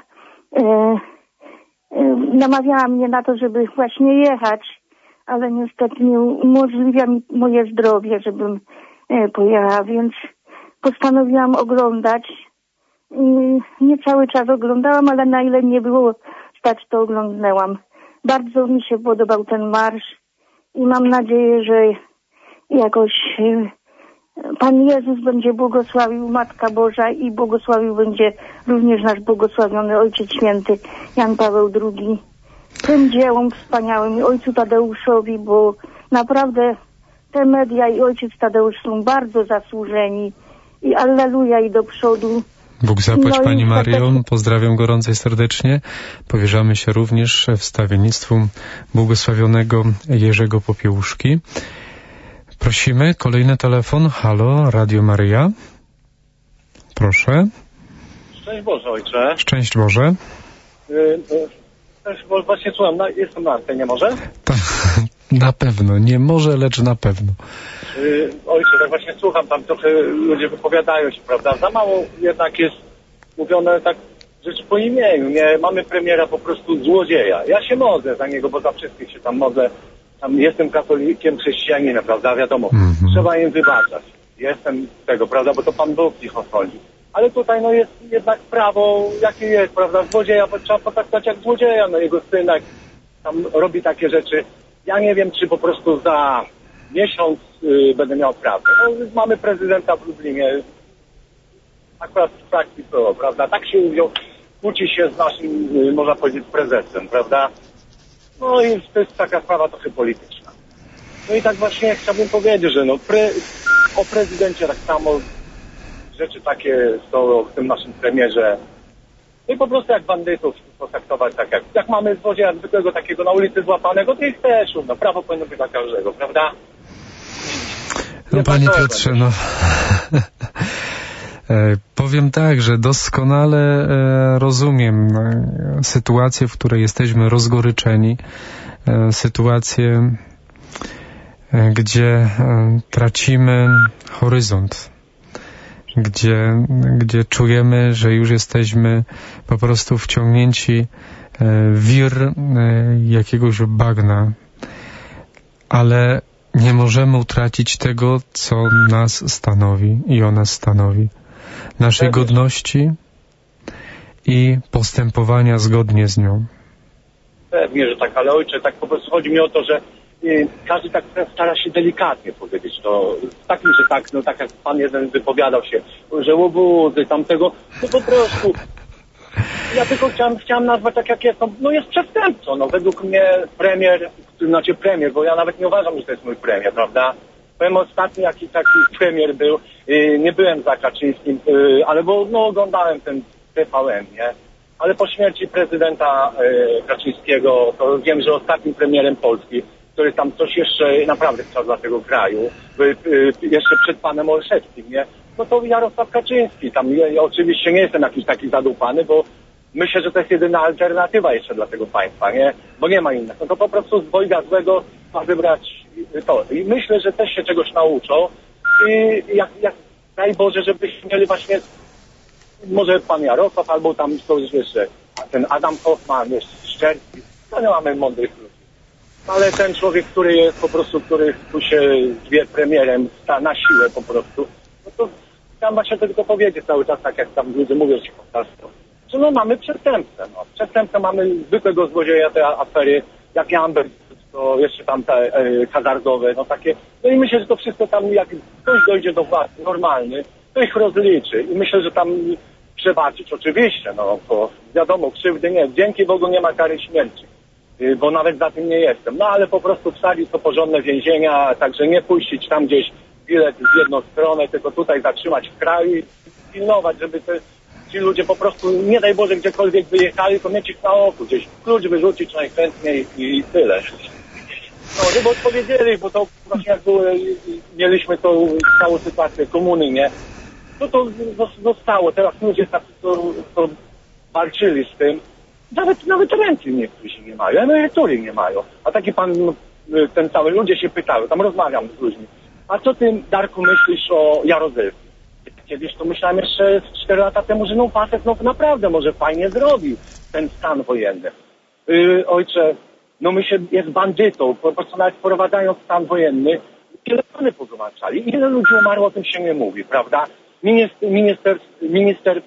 namawiała mnie na to, żeby właśnie jechać, ale niestety nie umożliwia mi moje zdrowie, żebym pojechała, więc postanowiłam oglądać. Nie cały czas oglądałam, ale na ile nie było stać, to oglądnęłam. Bardzo mi się podobał ten marsz i mam nadzieję, że jakoś Pan Jezus będzie błogosławił, Matka Boża i błogosławił będzie również nasz błogosławiony Ojciec Święty Jan Paweł II tym dziełom wspaniałym i Ojcu Tadeuszowi, bo naprawdę te media i Ojciec Tadeusz są bardzo zasłużeni i alleluja i do przodu. Bóg zapłać Pani Mario, pozdrawiam gorąco i serdecznie. Powierzamy się również wstawiennictwu błogosławionego Jerzego Popiełuszki. Prosimy, kolejny telefon. Halo, Radio Maryja. Proszę. Szczęść Boże, ojcze. Szczęść Boże. Właśnie słucham, jestem na antenie, może? Na pewno, nie może, lecz na pewno. Ojcze, tak właśnie słucham, tam trochę ludzie wypowiadają się, prawda? Za mało jednak jest mówione tak rzecz po imieniu, nie? Mamy premiera po prostu złodzieja. Ja się modlę za niego, bo za wszystkich się tam modlę. Tam jestem katolikiem, chrześcijaninem, prawda? Wiadomo, trzeba im wybaczać. Jestem tego, prawda? Bo to Pan Bóg ich odchodzi. Ale tutaj no jest jednak prawo, jakie jest, prawda, złodzieja, bo trzeba potraktować jak złodzieja, no jego synek tam robi takie rzeczy. Ja nie wiem, czy po prostu za miesiąc będę miał prawdę. No, mamy prezydenta w Lublinie, akurat w frakcji PO, prawda, tak się ujął, kłóci się z naszym, można powiedzieć, prezesem, prawda. No i to jest taka sprawa trochę polityczna. No i tak właśnie chciałbym powiedzieć, że no o prezydencie tak samo rzeczy takie są o tym naszym premierze. No i po prostu jak bandytów potraktować tak jak mamy złodzieja zwykłego takiego na ulicy złapanego, to ich też, no prawo powinno być dla każdego, prawda? No panie Piotrze, no powiem tak, że doskonale rozumiem sytuację, w której jesteśmy rozgoryczeni, sytuację, gdzie tracimy horyzont, gdzie czujemy, że już jesteśmy po prostu wciągnięci w wir jakiegoś bagna, ale nie możemy utracić tego, co nas stanowi i o nas stanowi. Naszej godności i postępowania zgodnie z nią. Pewnie, że tak, ale ojcze, tak po prostu chodzi mi o to, że każdy tak stara się delikatnie powiedzieć, to takim, że tak, no tak jak pan jeden wypowiadał się, że łobuzy tamtego, no po prostu ja tylko chciałem nazwać tak jak jest, no jest przestępcą, no według mnie premier, bo ja nawet nie uważam, że to jest mój premier, prawda? Powiem ostatni jaki taki premier był, nie byłem za Kaczyńskim, ale bo no oglądałem ten TVN, nie? Ale po śmierci prezydenta Kaczyńskiego, to wiem, że ostatnim premierem Polski, który tam coś jeszcze naprawdę chciał dla tego kraju, jeszcze przed panem Olszewskim, nie? No to Jarosław Kaczyński, tam oczywiście nie jestem jakiś taki zadupany, bo myślę, że to jest jedyna alternatywa jeszcze dla tego państwa, nie? Bo nie ma innych. No to po prostu z dwojga złego ma wybrać to. I myślę, że też się czegoś nauczą i jak daj Boże, żebyśmy mieli właśnie może pan Jarosław, albo tam ktoś jeszcze, ten Adam Hoffman, jeszcze Szczerski, to nie mamy mądrych ludzi. Ale ten człowiek, który jest po prostu, który tu się zwie premierem na siłę po prostu, no to chciałem właśnie tylko powiedzieć cały czas, tak jak tam ludzie mówią się powtarzają, że no mamy przestępcę, no. Przestępcę mamy zwykłego złodzieja, te afery, jak Amber, to jeszcze tam te hazardowe, no takie, no i myślę, że to wszystko tam, jak ktoś dojdzie do władzy normalny, to ich rozliczy i myślę, że tam przebaczyć oczywiście, no bo wiadomo, krzywdy nie, dzięki Bogu nie ma kary śmierci, bo nawet za tym nie jestem, no ale po prostu wsadzić to porządne więzienia, także nie puścić tam gdzieś bilet w jedną stronę, tylko tutaj zatrzymać w kraju i pilnować, żeby ci ludzie po prostu, nie daj Boże, gdziekolwiek wyjechali, to mieć ich na oku, gdzieś klucz wyrzucić najchętniej i tyle. No, żeby odpowiedzieli, bo to właśnie jak było, mieliśmy tą całą sytuację komuny, nie? No to zostało. Teraz ludzie tacy, co walczyli z tym, nawet ręki niektórzy nie mają, emerytury nie mają. A taki pan, ten cały, ludzie się pytały, tam rozmawiam z ludźmi. A co ty, Darku, myślisz o Jarozelskim? Kiedyś to myślałem jeszcze 4 lata temu, że no facet no naprawdę może fajnie zrobił ten stan wojenny. Ojcze, no my się jest bandytą, po prostu nawet wprowadzając stan wojenny, telefony pogomaczali. Ile ludzi umarło, o tym się nie mówi, prawda? Minister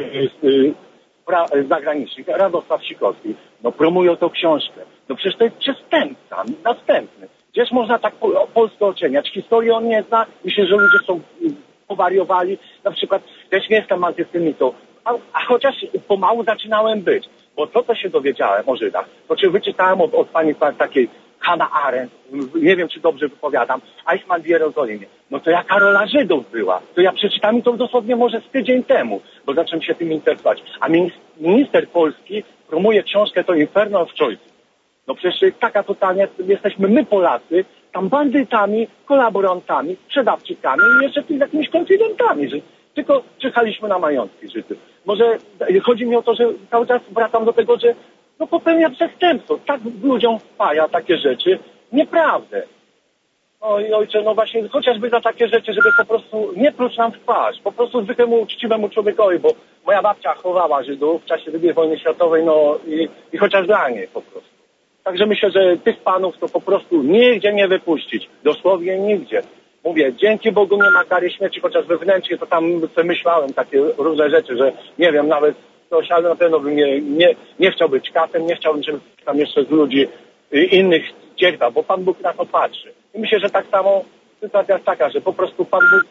zagranicznych, Radosław Sikorski, no promują tą książkę. No przecież to jest przestępca, następny. Gdzież można tak Polskę oceniać? Historii on nie zna. Myślę, że ludzie są powariowali. Na przykład też nie jestem antysemitą, a chociaż pomału zaczynałem być. Bo to się dowiedziałem o Żydach, to czy wyczytałem od pani takiej Hannah Arendt, nie wiem czy dobrze wypowiadam, Eichmann w Jerozolimie. No to jaka rola Żydów była? To ja przeczytałem i to dosłownie może z tydzień temu, bo zacząłem się tym interesować. A minister polski promuje książkę to Inferno w Choice. No przecież taka totalnie jesteśmy my Polacy, tam bandytami, kolaborantami, sprzedawcikami i jeszcze z jakimiś konfidentami, że tylko czyhaliśmy na majątki Żydów. Może chodzi mi o to, że cały czas wracam do tego, że no popełnia przestępstwo. Tak ludziom wpaja takie rzeczy. Nieprawdę. No i ojcze, no właśnie chociażby za takie rzeczy, żeby po prostu nie pluć nam w twarz. Po prostu zwykłemu uczciwemu człowiekowi, bo moja babcia chowała Żydów w czasie II wojny światowej, no i chociaż dla niej po prostu. Także myślę, że tych panów to po prostu nigdzie nie wypuścić. Dosłownie nigdzie. mówię, dzięki Bogu nie ma kary śmierci, chociaż wewnętrznie to tam sobie myślałem takie różne rzeczy, że nie wiem, nawet ktoś, ale na pewno bym nie chciał być katem, nie chciałbym, żeby tam jeszcze z ludzi innych cierpiał, bo Pan Bóg na to patrzy. I myślę, że tak samo sytuacja jest taka, że po prostu Pan Bóg,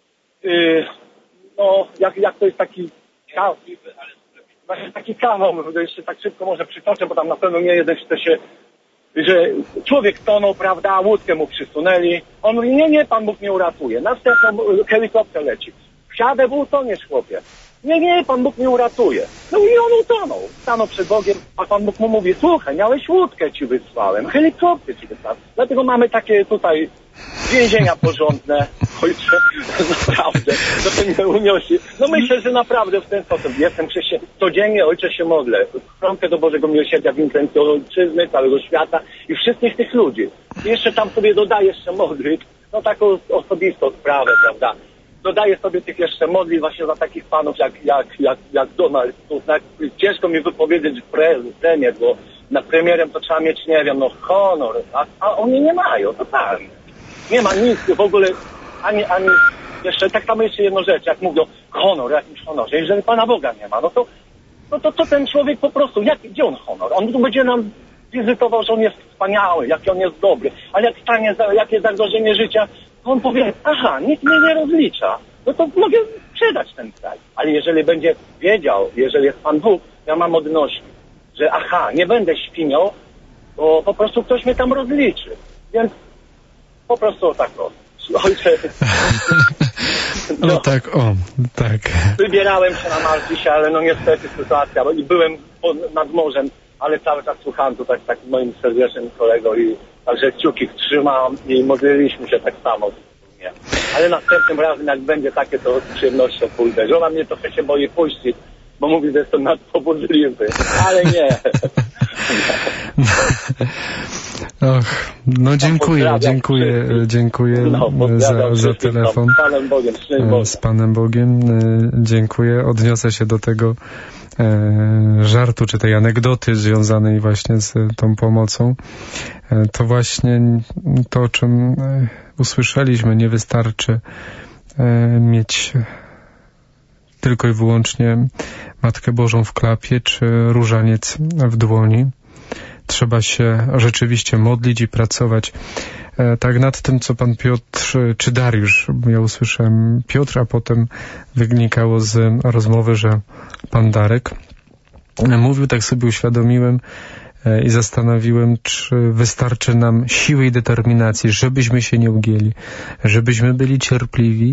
no, jak to jest taki kawał, właśnie taki kawał, jeszcze tak szybko może przytoczę, bo tam na pewno nie jeden chce się, że człowiek tonął, prawda, łódkę mu przysunęli, on mówi, nie, Pan Bóg mnie uratuje. Następną helikopter leci. Wsiadę, bo utoniesz, chłopie. Nie, Pan Bóg mnie uratuje. No i on utonął. Stanął przed Bogiem, a Pan Bóg mu mówi, słuchaj, miałeś łódkę ci wysłałem, helikopter ci wysłałem. Dlatego mamy takie tutaj więzienia porządne, ojcze, naprawdę, to mnie uniosi. No myślę, że naprawdę w ten sposób jestem chrześcijanin. Codziennie, ojcze, się modlę. Chronkę do Bożego Miłosierdzia w intencji ojczyzny, całego świata i wszystkich tych ludzi. I jeszcze tam sobie dodaję jeszcze modlitw, no taką osobistą sprawę, prawda. Dodaję sobie tych jeszcze modlitw właśnie za takich panów jak Donald Tusk. Ciężko mi wypowiedzieć premier, bo na premierem to trzeba mieć, nie wiem, no honor, a oni nie mają, to tak. Nie ma nic w ogóle, ani jeszcze, tak samo jeszcze jedną rzecz, jak mówią honor, jakimś honorze. Jeżeli Pana Boga nie ma, no to ten człowiek po prostu, gdzie on honor? On tu będzie nam wizytował, że on jest wspaniały, jaki on jest dobry, ale jak stanie jakieś zagrożenie życia, to on powie, aha, nikt mnie nie rozlicza, no to mogę sprzedać ten kraj. Ale jeżeli będzie wiedział, jeżeli jest Pan Bóg, ja mam odnośnik, że aha, nie będę świnią, bo po prostu ktoś mnie tam rozliczy. Więc po prostu tak o. Ojcze. No tak, tak. Wybierałem się na Mars dzisiaj, ale no niestety sytuacja, bo byłem nad morzem, ale cały czas słuchałem tutaj tak moim serdecznym kolegą i także kciuki trzymam i modliliśmy się tak samo. Nie. Ale następnym razem jak będzie takie, to z przyjemnością pójdę. Żona mnie trochę się boi puścić, bo mówi, że jestem nadpobudliwy, ale nie. Och, no dziękuję za telefon. Z Panem Bogiem, z Panem Bogiem. Dziękuję. Odniosę się do tego żartu, czy tej anegdoty związanej właśnie z tą pomocą. To właśnie to, o czym usłyszeliśmy, nie wystarczy mieć tylko i wyłącznie Matkę Bożą w klapie, czy różaniec w dłoni. Trzeba się rzeczywiście modlić i pracować tak nad tym, co pan Piotr, czy Dariusz, ja usłyszałem Piotr, a potem wynikało z rozmowy, że pan Darek mówił, tak sobie uświadomiłem i zastanowiłem, czy wystarczy nam siły i determinacji, żebyśmy się nie ugięli, żebyśmy byli cierpliwi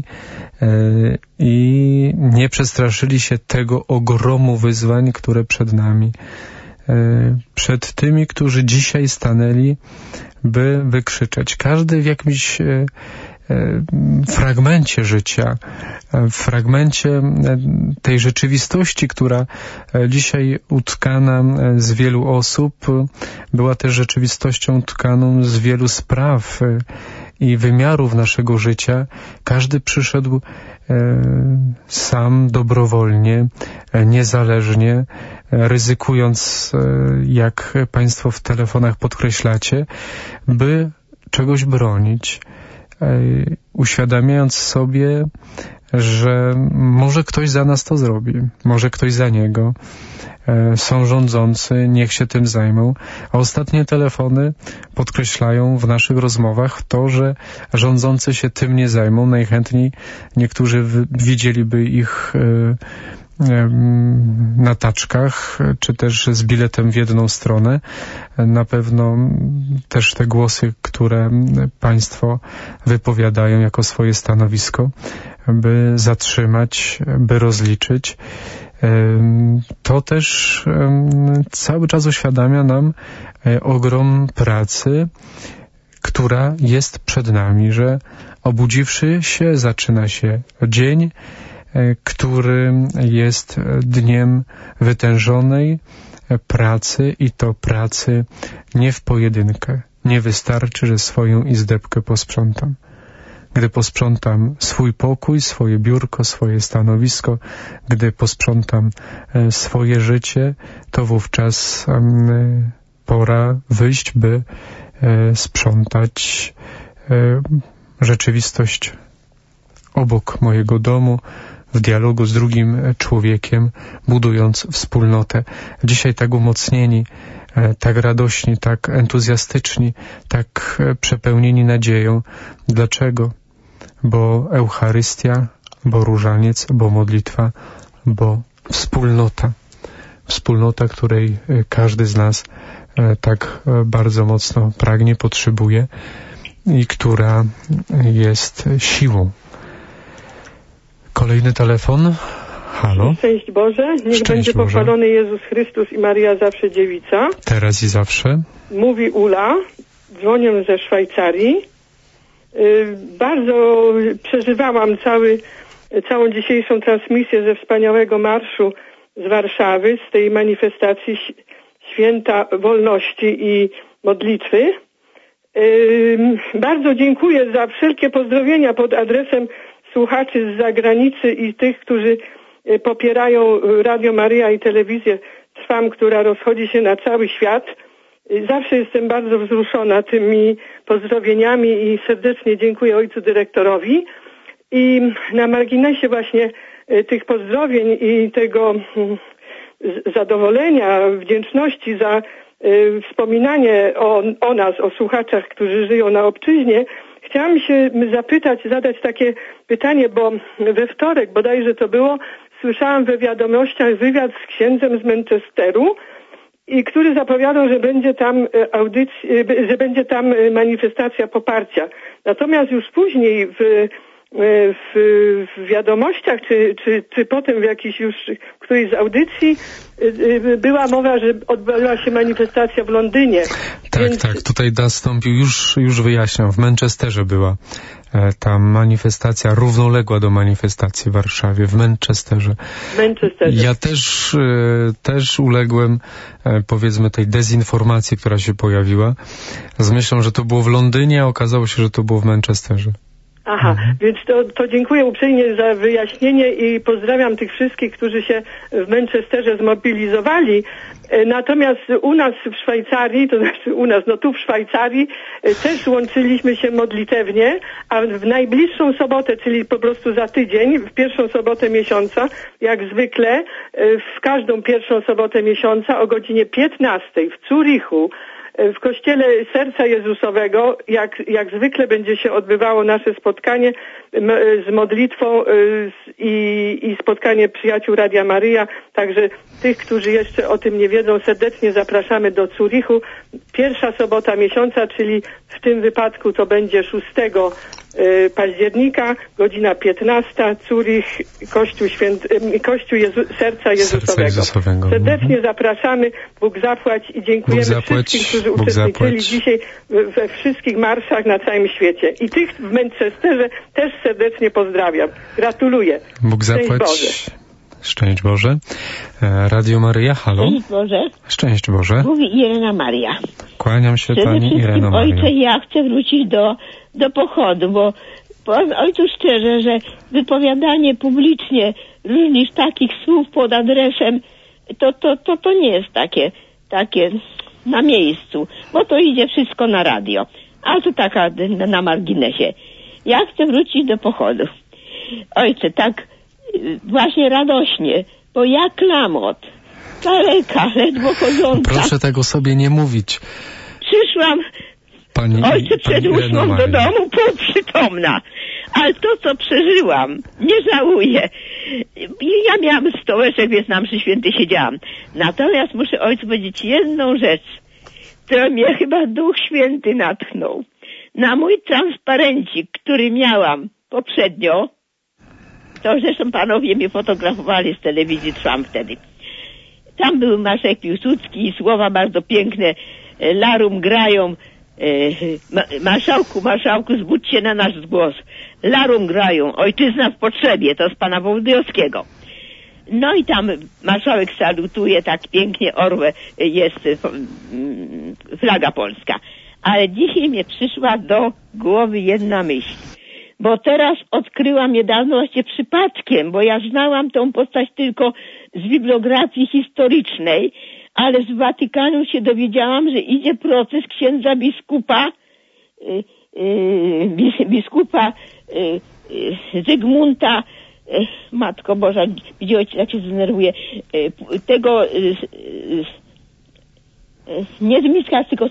i nie przestraszyli się tego ogromu wyzwań, które przed nami. Przed tymi, którzy dzisiaj stanęli, by wykrzyczeć. Każdy w jakimś fragmencie życia, w fragmencie tej rzeczywistości, która dzisiaj utkana z wielu osób, była też rzeczywistością utkaną z wielu spraw i wymiarów naszego życia. Każdy przyszedł sam, dobrowolnie, niezależnie, ryzykując, jak państwo w telefonach podkreślacie, by czegoś bronić, uświadamiając sobie, że może ktoś za nas to zrobi, może ktoś za niego, są rządzący, niech się tym zajmą. A ostatnie telefony podkreślają w naszych rozmowach to, że rządzący się tym nie zajmą. Najchętniej niektórzy widzieliby ich na taczkach, czy też z biletem w jedną stronę. Na pewno też te głosy, które państwo wypowiadają jako swoje stanowisko, by zatrzymać, by rozliczyć, to też cały czas uświadamia nam ogrom pracy, która jest przed nami, że obudziwszy się, zaczyna się dzień, który jest dniem wytężonej pracy i to pracy nie w pojedynkę. Nie wystarczy, że swoją izdebkę posprzątam. Gdy posprzątam swój pokój, swoje biurko, swoje stanowisko, gdy posprzątam swoje życie, to wówczas pora wyjść, by sprzątać rzeczywistość obok mojego domu, w dialogu z drugim człowiekiem, budując wspólnotę. Dzisiaj tak umocnieni, tak radośni, tak entuzjastyczni, tak przepełnieni nadzieją. Dlaczego? Bo Eucharystia, bo różaniec, bo modlitwa, bo wspólnota. Wspólnota, której każdy z nas tak bardzo mocno pragnie, potrzebuje i która jest siłą. Kolejny telefon. Halo. Szczęść Boże. Niech będzie pochwalony Jezus Chrystus i Maria zawsze dziewica. Teraz i zawsze. Mówi Ula. Dzwonię ze Szwajcarii. Bardzo przeżywałam całą dzisiejszą transmisję ze wspaniałego marszu z Warszawy, z tej manifestacji Święta Wolności i Modlitwy. Bardzo dziękuję za wszelkie pozdrowienia pod adresem słuchaczy z zagranicy i tych, którzy popierają Radio Maryja i telewizję Trwam, która rozchodzi się na cały świat. Zawsze jestem bardzo wzruszona tymi pozdrowieniami i serdecznie dziękuję ojcu dyrektorowi. I na marginesie właśnie tych pozdrowień i tego zadowolenia, wdzięczności za wspominanie o nas, o słuchaczach, którzy żyją na obczyźnie, chciałam się zadać takie pytanie, bo we wtorek bodajże to było, słyszałam we wiadomościach wywiad z księdzem z Manchesteru, i który zapowiadał, że będzie tam manifestacja poparcia. Natomiast już później w wiadomościach, czy potem w jakiejś już którejś z audycji była mowa, że odbyła się manifestacja w Londynie. Tak, tak, tutaj nastąpił, już wyjaśniam, w Manchesterze była ta manifestacja równoległa do manifestacji w Warszawie, w Manchesterze. Ja też uległem, powiedzmy, tej dezinformacji, która się pojawiła, z myślą, że to było w Londynie, a okazało się, że to było w Manchesterze. Aha, więc to dziękuję uprzejmie za wyjaśnienie i pozdrawiam tych wszystkich, którzy się w Manchesterze zmobilizowali. Natomiast u nas w Szwajcarii, to znaczy tu w Szwajcarii też łączyliśmy się modlitewnie, a w najbliższą sobotę, czyli po prostu za tydzień, w pierwszą sobotę miesiąca, jak zwykle, w każdą pierwszą sobotę miesiąca o godzinie 15 w Zurichu, w Kościele Serca Jezusowego, jak zwykle będzie się odbywało nasze spotkanie z modlitwą i spotkanie przyjaciół Radia Maryja. Także tych, którzy jeszcze o tym nie wiedzą, serdecznie zapraszamy do Zurichu. Pierwsza sobota miesiąca, czyli w tym wypadku to będzie 6 października, godzina 15, Zurich, Kościół Serca Jezusowego. Serdecznie zapraszamy, Bóg zapłać i dziękujemy wszystkim, którzy uczestniczyli dzisiaj we wszystkich marszach na całym świecie. I tych w Manchesterze też serdecznie pozdrawiam. Gratuluję. Bóg zapłać. Boże. Szczęść Boże. Radio Maryja, halo. Szczęść Boże. Szczęść Boże. Mówi Irena Maria. Kłaniam się Pani Ireno Maria. Ojcze, ja chcę wrócić do pochodu, bo powiem Ojcu szczerze, że wypowiadanie publicznie różnych takich słów pod adresem, to nie jest takie na miejscu, bo to idzie wszystko na radio. A to taka na marginesie. Ja chcę wrócić do pochodu. Ojcze, tak właśnie radośnie, bo ja klamot, daleka, ledwo chodząca. Proszę tego sobie nie mówić. Przyszłam, ojcze, przed 8 do domu, półprzytomna. Ale to, co przeżyłam, nie żałuję. Ja miałam stołeczek, więc na mszy świętej siedziałam. Natomiast muszę ojcu powiedzieć jedną rzecz, która mnie chyba Duch Święty natchnął. Na mój transparencik, który miałam poprzednio, to zresztą panowie mnie fotografowali z telewizji Trwam wtedy. Tam był marszałek Piłsudski i słowa bardzo piękne. Larum grają, marszałku, zbudź się na nasz głos. Larum grają, ojczyzna w potrzebie, to z pana Wołodyjowskiego. No i tam marszałek salutuje, tak pięknie orłę jest flaga polska. Ale dzisiaj mnie przyszła do głowy jedna myśl. Bo teraz odkryłam niedawno właśnie przypadkiem, bo ja znałam tą postać tylko z bibliografii historycznej, ale z Watykanu się dowiedziałam, że idzie proces księdza biskupa biskupa Zygmunta, Matko Boża, widzicie ojciec, jak się zdenerwuje, tego nie z Mińska, tylko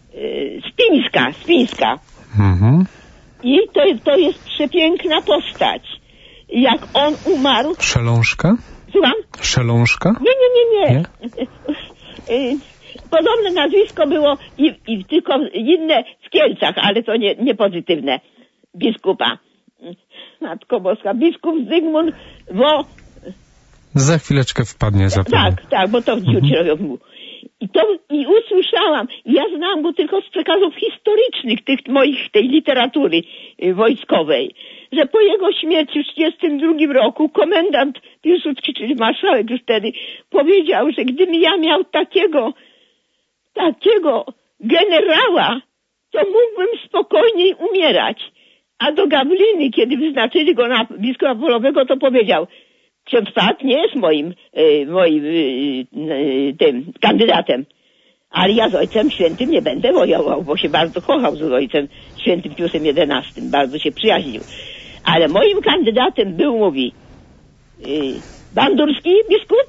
z Pińska. Mhm. I to jest przepiękna postać. Jak on umarł... Szelążka? Słucham? Szelążka? Nie. Podobne nazwisko było i tylko inne w Kielcach, ale to nie pozytywne. Biskupa. Matko Boska. Biskup Zygmunt Za chwileczkę wpadnie zapewne. Tak, bo to w dziucie robią. I usłyszałam, ja znam go tylko z przekazów historycznych tej literatury wojskowej, że po jego śmierci w 1932 roku komendant Piłsudski, czyli marszałek już wtedy, powiedział, że gdybym ja miał takiego generała, to mógłbym spokojniej umierać. A do Gawliny, kiedy wyznaczyli go na biskupa polowego, to powiedział: ksiądz Pat nie jest moim tym kandydatem, ale ja z Ojcem Świętym nie będę wojował, bo się bardzo kochał z Ojcem Świętym Piusem XI, bardzo się przyjaźnił. Ale moim kandydatem był, mówi, bandurski biskup,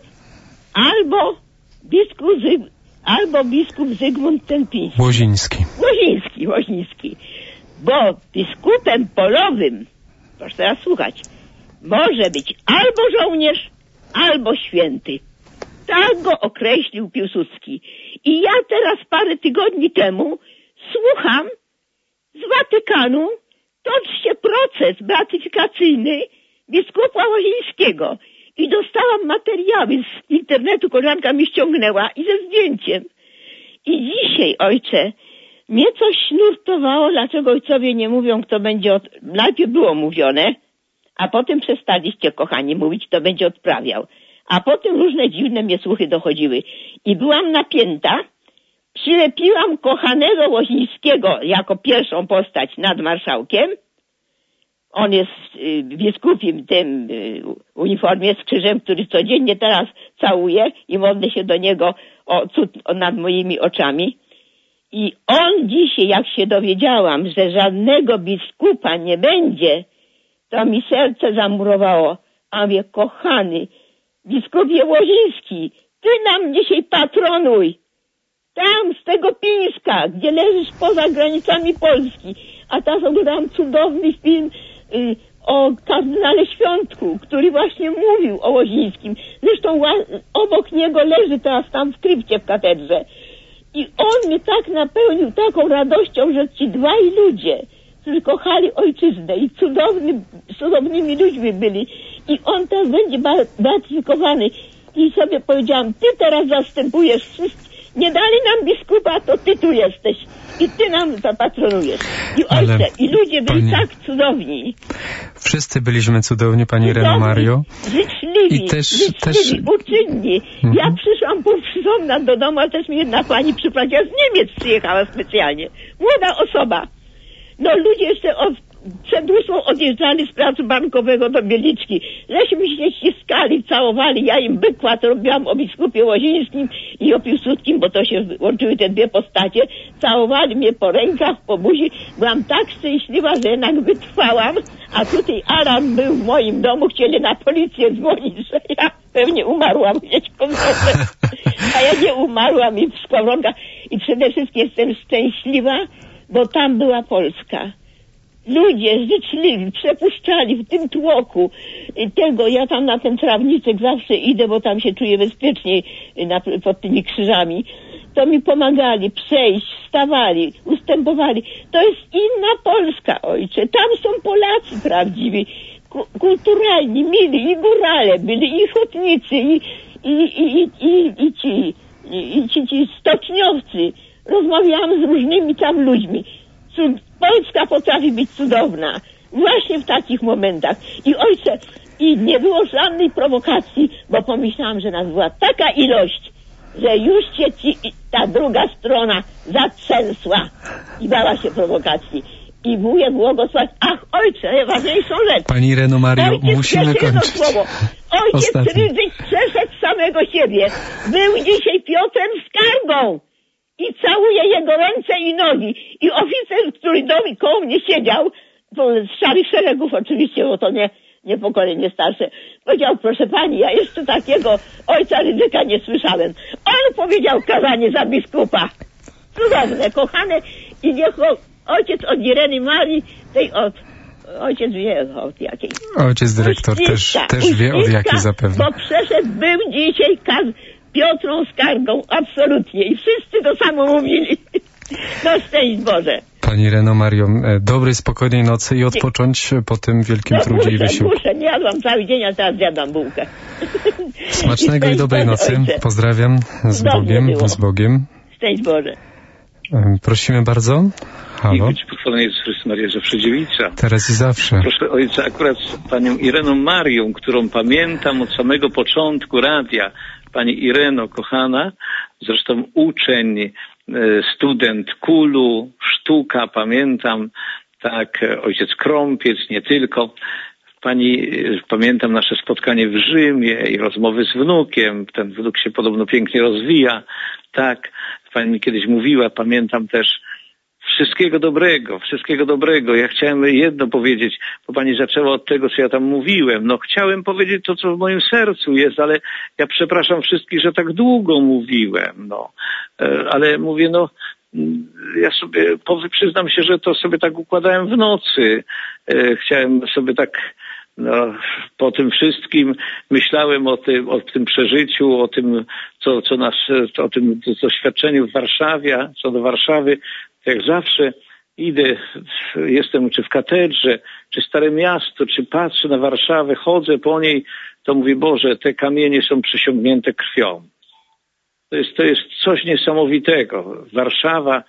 albo biskup Zygmunt ten Piński. Łoziński. Bo biskupem polowym, proszę teraz słuchać, może być albo żołnierz, albo święty. Tak go określił Piłsudski. I ja teraz parę tygodni temu słucham z Watykanu, toczy się proces beatyfikacyjny biskupa Łozińskiego. I dostałam materiały z internetu, koleżanka mi ściągnęła i ze zdjęciem. I dzisiaj, ojcze, mnie coś nurtowało, dlaczego ojcowie nie mówią, kto będzie Najpierw było mówione, a potem przestaliście, kochani, mówić, kto będzie odprawiał. A potem różne dziwne mnie słuchy dochodziły. I byłam napięta, przylepiłam kochanego Łozińskiego jako pierwszą postać nad marszałkiem. On jest w biskupim tym uniformie z krzyżem, który codziennie teraz całuję i modlę się do niego o cud nad moimi oczami. I on dzisiaj, jak się dowiedziałam, że żadnego biskupa nie będzie, to mi serce zamurowało. A mówię: kochany biskupie Łoziński, ty nam dzisiaj patronuj. Tam z tego Pińska, gdzie leżysz poza granicami Polski. A teraz oglądałam cudowny film o kardynale Świątku, który właśnie mówił o Łozińskim. Zresztą obok niego leży teraz tam w krypcie w katedrze. I on mnie tak napełnił taką radością, że ci dwaj ludzie, którzy kochali ojczyznę i cudownymi ludźmi byli, i on teraz będzie beatyfikowany. I sobie powiedziałam: ty teraz zastępujesz wszystkich. Nie dali nam biskupa, to ty tu jesteś. I ty nam zapatronujesz. I ojcze, i ludzie byli tak cudowni. Wszyscy byliśmy cudowni, pani Reno Mario. Życzliwi, uczynni. Ja przyszłam półprzytomna do domu, ale też mi jedna pani przyprowadziła, z Niemiec przyjechała specjalnie. Młoda osoba. No ludzie jeszcze przed Wisłą odjeżdżali z placu Bankowego do Bieliczki. Żeśmy się ściskali, całowali. Ja im wykład robiłam o biskupie Łozińskim i o Piłsudskim, bo to się łączyły te dwie postacie. Całowali mnie po rękach, po buzi. Byłam tak szczęśliwa, że jednak wytrwałam. A tutaj alarm był w moim domu. Chcieli na policję dzwonić, że ja pewnie umarłam. A ja nie umarłam i w skowronkach. I przede wszystkim jestem szczęśliwa, bo tam była Polska. Ludzie życzliwi, przepuszczali w tym tłoku tego. Ja tam na ten trawniczek zawsze idę, bo tam się czuję bezpieczniej pod tymi krzyżami. To mi pomagali przejść, wstawali, ustępowali. To jest inna Polska, ojcze. Tam są Polacy prawdziwi, kulturalni, mili, i górale byli, i ochotnicy, ci stoczniowcy. Rozmawiałam z różnymi tam ludźmi. Polska potrafi być cudowna właśnie w takich momentach. I ojcze, i nie było żadnej prowokacji, bo pomyślałam, że nas była taka ilość, że już się ta druga strona zatrzęsła i bała się prowokacji. I wujek błogosławił. Ach, ojcze, najważniejszą rzecz. Pani Reno Mario, musimy kończyć. Ojciec Rydzyk przeszedł samego siebie. Był dzisiaj Piotrem Skargą. i całuję jego ręce i nogi. I oficer, który koło mnie siedział, z szarych szeregów oczywiście, bo to nie pokolenie starsze, powiedział, proszę pani, ja jeszcze takiego ojca Rydzyka nie słyszałem. On powiedział kazanie za biskupa. Cudowne, kochane, i niech ojciec od Ireny Marii, ojciec wie od jakiej. Ojciec dyrektor też wie od jakiej zapewne. Bo był dzisiaj Piotrą skargą, absolutnie. I wszyscy to samo mówili. No szczęść Boże. Pani Ireno Mario, dobrej, spokojnej nocy i odpocząć po tym wielkim trudzie i wysiłku. Nie jadłam cały dzień, a teraz zjadam bułkę. Smacznego i dobrej nocy. Pozdrawiam. Z Bogiem. Z Bogiem. Szczęść Boże. Prosimy bardzo. Halo. I być pochwalony Jezus Chrystus, Maria zawsze dziewica. Teraz i zawsze. Proszę ojca, akurat z panią Ireną Marią, którą pamiętam od samego początku radia. Pani Ireno, kochana, zresztą uczeń, student KUL-u, sztuka, pamiętam, tak, ojciec Krąpiec, nie tylko. Pamiętam nasze spotkanie w Rzymie i rozmowy z wnukiem. Ten wnuk się podobno pięknie rozwija. Tak, pani mi kiedyś mówiła, pamiętam też wszystkiego dobrego. Ja chciałem jedno powiedzieć, bo pani zaczęła od tego, co ja tam mówiłem. No chciałem powiedzieć to, co w moim sercu jest, ale ja przepraszam wszystkich, że tak długo mówiłem, no. Ale mówię, no, ja sobie, przyznam się, że to sobie tak układałem w nocy. Chciałem sobie tak, no, po tym wszystkim myślałem o tym przeżyciu, o tym, o tym doświadczeniu w Warszawie, co do Warszawy. Jak zawsze idę, jestem czy w katedrze, czy Stare Miasto, czy patrzę na Warszawę, chodzę po niej, to mówię, Boże, te kamienie są przysiągnięte krwią. To jest coś niesamowitego. Warszawa,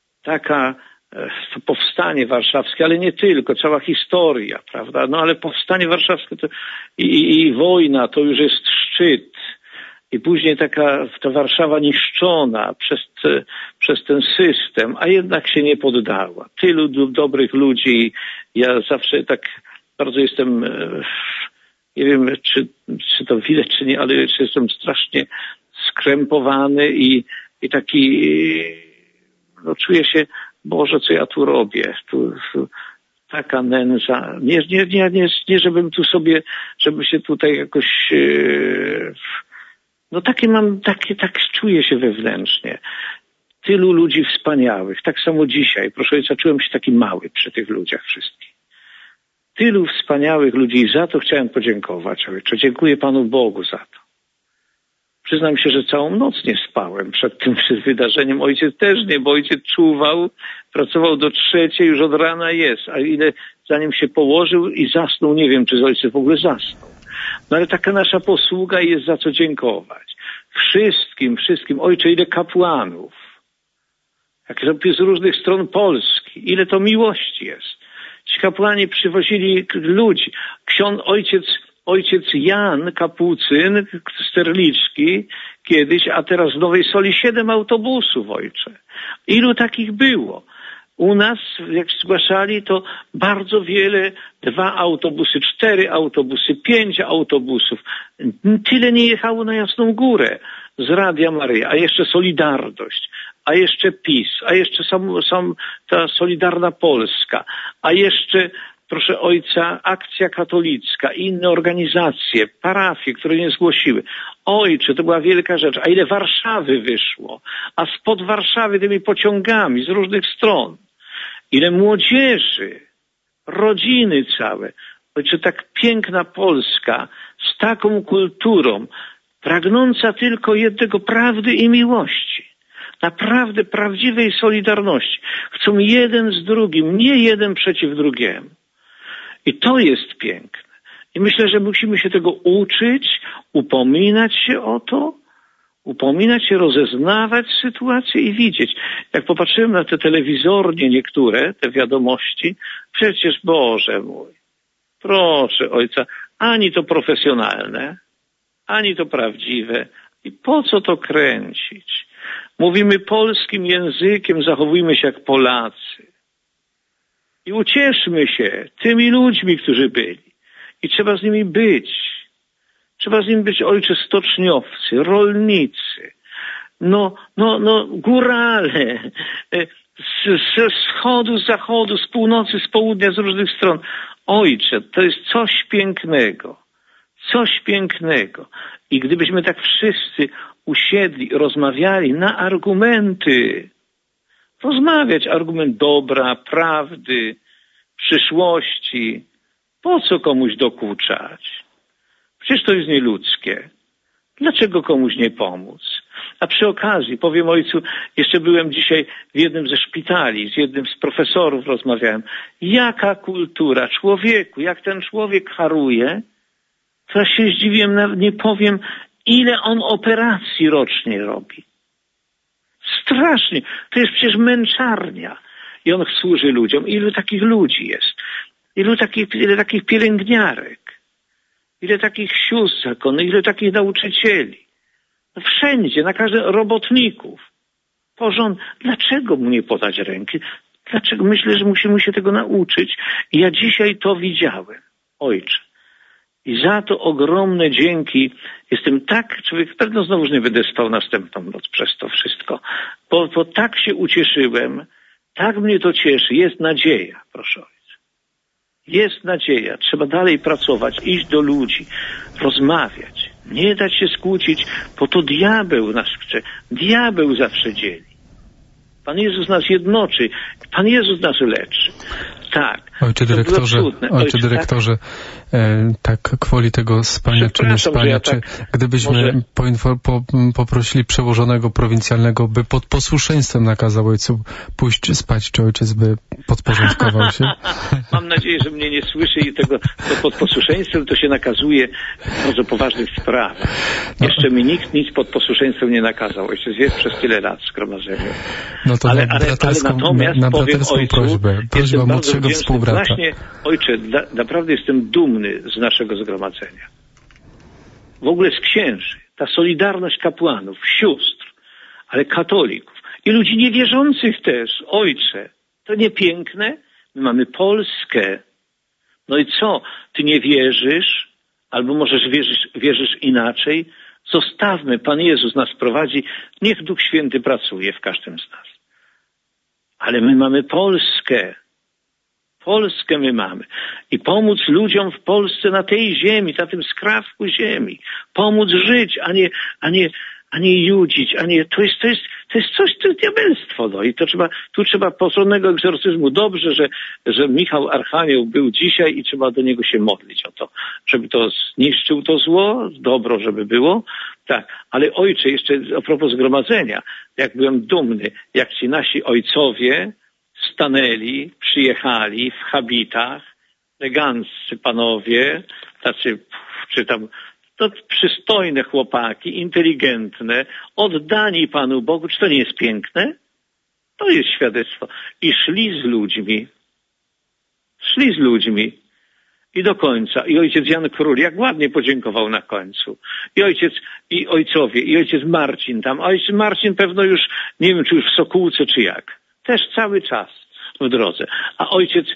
to powstanie warszawskie, ale nie tylko, cała historia, prawda? No ale powstanie warszawskie i wojna to już jest szczyt. I później ta Warszawa niszczona przez ten system, a jednak się nie poddała. Tylu dobrych ludzi. Ja zawsze tak bardzo jestem, nie wiem, czy to widać, czy nie, ale jestem strasznie skrępowany i taki, no czuję się, Boże, co ja tu robię? Tu taka nędza. Nie, żebym tu sobie, żeby się tutaj jakoś... No tak czuję się wewnętrznie. Tylu ludzi wspaniałych, tak samo dzisiaj. Proszę ojca, czułem się taki mały przy tych ludziach wszystkich. Tylu wspaniałych ludzi i za to chciałem podziękować, ojcze. Dziękuję Panu Bogu za to. Przyznam się, że całą noc nie spałem przed tym wydarzeniem. Ojciec też nie, bo ojciec czuwał, pracował do 3, już od rana jest. A ile zanim się położył i zasnął, nie wiem, czy ojciec w ogóle zasnął. No ale taka nasza posługa jest za co dziękować. Wszystkim. Ojcze, ile kapłanów. Jak z różnych stron Polski. Ile to miłości jest. Ci kapłani przywozili ludzi. Ojciec Jan Kapucyn z Terliczki kiedyś, a teraz w Nowej Soli 7 autobusów, ojcze. Ilu takich było? U nas, jak zgłaszali, to bardzo wiele, 2 autobusy, 4 autobusy, 5 autobusów. Tyle nie jechało na Jasną Górę z Radia Maryja, a jeszcze Solidarność, a jeszcze PiS, a jeszcze ta Solidarna Polska, a jeszcze, proszę ojca, Akcja Katolicka, inne organizacje, parafie, które nie zgłosiły. Ojcze, to była wielka rzecz. A ile Warszawy wyszło, a spod Warszawy tymi pociągami z różnych stron. Ile młodzieży, rodziny całe. Ojcze, tak piękna Polska, z taką kulturą, pragnąca tylko jednego, prawdy i miłości. Naprawdę prawdziwej solidarności. Chcą jeden z drugim, nie jeden przeciw drugiemu. I to jest piękne. I myślę, że musimy się tego uczyć, upominać się o to, rozeznawać sytuację i widzieć. Jak popatrzyłem na te telewizornie niektóre, te wiadomości, przecież Boże mój, proszę ojca, ani to profesjonalne, ani to prawdziwe. I po co to kręcić? Mówimy polskim językiem, zachowujmy się jak Polacy. I ucieszmy się tymi ludźmi, którzy byli. I trzeba z nimi być. Trzeba z nimi być, ojcze, stoczniowcy, rolnicy, górale, ze wschodu, z zachodu, z północy, z południa, z różnych stron. Ojcze, to jest coś pięknego. Coś pięknego. I gdybyśmy tak wszyscy usiedli, rozmawiali na argumenty, rozmawiać argument dobra, prawdy, przyszłości, po co komuś dokuczać? Przecież to jest nieludzkie. Dlaczego komuś nie pomóc? A przy okazji, powiem ojcu, jeszcze byłem dzisiaj w jednym ze szpitali, z jednym z profesorów rozmawiałem. Jaka kultura człowieku, jak ten człowiek haruje, to ja się zdziwiłem, nawet nie powiem, ile on operacji rocznie robi. Strasznie. To jest przecież męczarnia. I on służy ludziom. Ilu takich ludzi jest? Ile takich pielęgniarek? Ile takich sióstr zakonnych? Ile takich nauczycieli? No wszędzie, na każdym robotników. Dlaczego mu nie podać ręki? Dlaczego? Myślę, że musimy się tego nauczyć. I ja dzisiaj to widziałem. Ojcze. I za to ogromne dzięki. Jestem tak, człowiek, pewno znowu nie będę spał następną noc przez to wszystko. Bo tak się ucieszyłem, tak mnie to cieszy. Jest nadzieja, proszę ojca. Jest nadzieja. Trzeba dalej pracować, iść do ludzi, rozmawiać. Nie dać się skłócić, bo to diabeł nas chce. Diabeł zawsze dzieli. Pan Jezus nas jednoczy. Pan Jezus nas leczy. Tak. Ojcze dyrektorze, tak gwoli tego spania czy nie spania, gdybyśmy poprosili przełożonego prowincjalnego, by pod posłuszeństwem nakazał ojcu pójść spać, czy ojciec by podporządkował się? Mam nadzieję, że mnie nie słyszy i tego pod posłuszeństwem to się nakazuje w bardzo poważnych sprawach. Jeszcze mi nikt nic pod posłuszeństwem nie nakazał. Ojciec jest przez tyle lat w zgromadzeniu. No to ale natomiast na powiem ojcu, prośba młodszego współbrata. Właśnie, ojcze, naprawdę jestem dumny z naszego zgromadzenia. W ogóle z księży. Ta solidarność kapłanów, sióstr, ale katolików i ludzi niewierzących też. Ojcze, to nie piękne? My mamy Polskę. No i co? Ty nie wierzysz? Albo możesz wierzysz inaczej? Zostawmy. Pan Jezus nas prowadzi. Niech Duch Święty pracuje w każdym z nas. Ale my mamy Polskę. Polskę my mamy. I pomóc ludziom w Polsce na tej ziemi, na tym skrawku ziemi. Pomóc żyć, a nie judzić, to jest coś, to jest diabelstwo. No. I tu trzeba porządnego egzorcyzmu. Dobrze, że Michał Archanioł był dzisiaj i trzeba do niego się modlić o to, żeby to zniszczył to zło, dobro, żeby było. Tak, ale ojcze, jeszcze a propos zgromadzenia, jak byłem dumny, jak ci nasi ojcowie stanęli, przyjechali w habitach, eleganccy panowie, tacy, czy tam, to przystojne chłopaki, inteligentne, oddani Panu Bogu. Czy to nie jest piękne? To jest świadectwo. I szli z ludźmi. I do końca. I ojciec Jan Król, jak ładnie podziękował na końcu. I ojcowie, i ojciec Marcin tam. A ojciec Marcin pewno już, nie wiem, czy już w Sokółce, czy jak. Też cały czas w drodze. A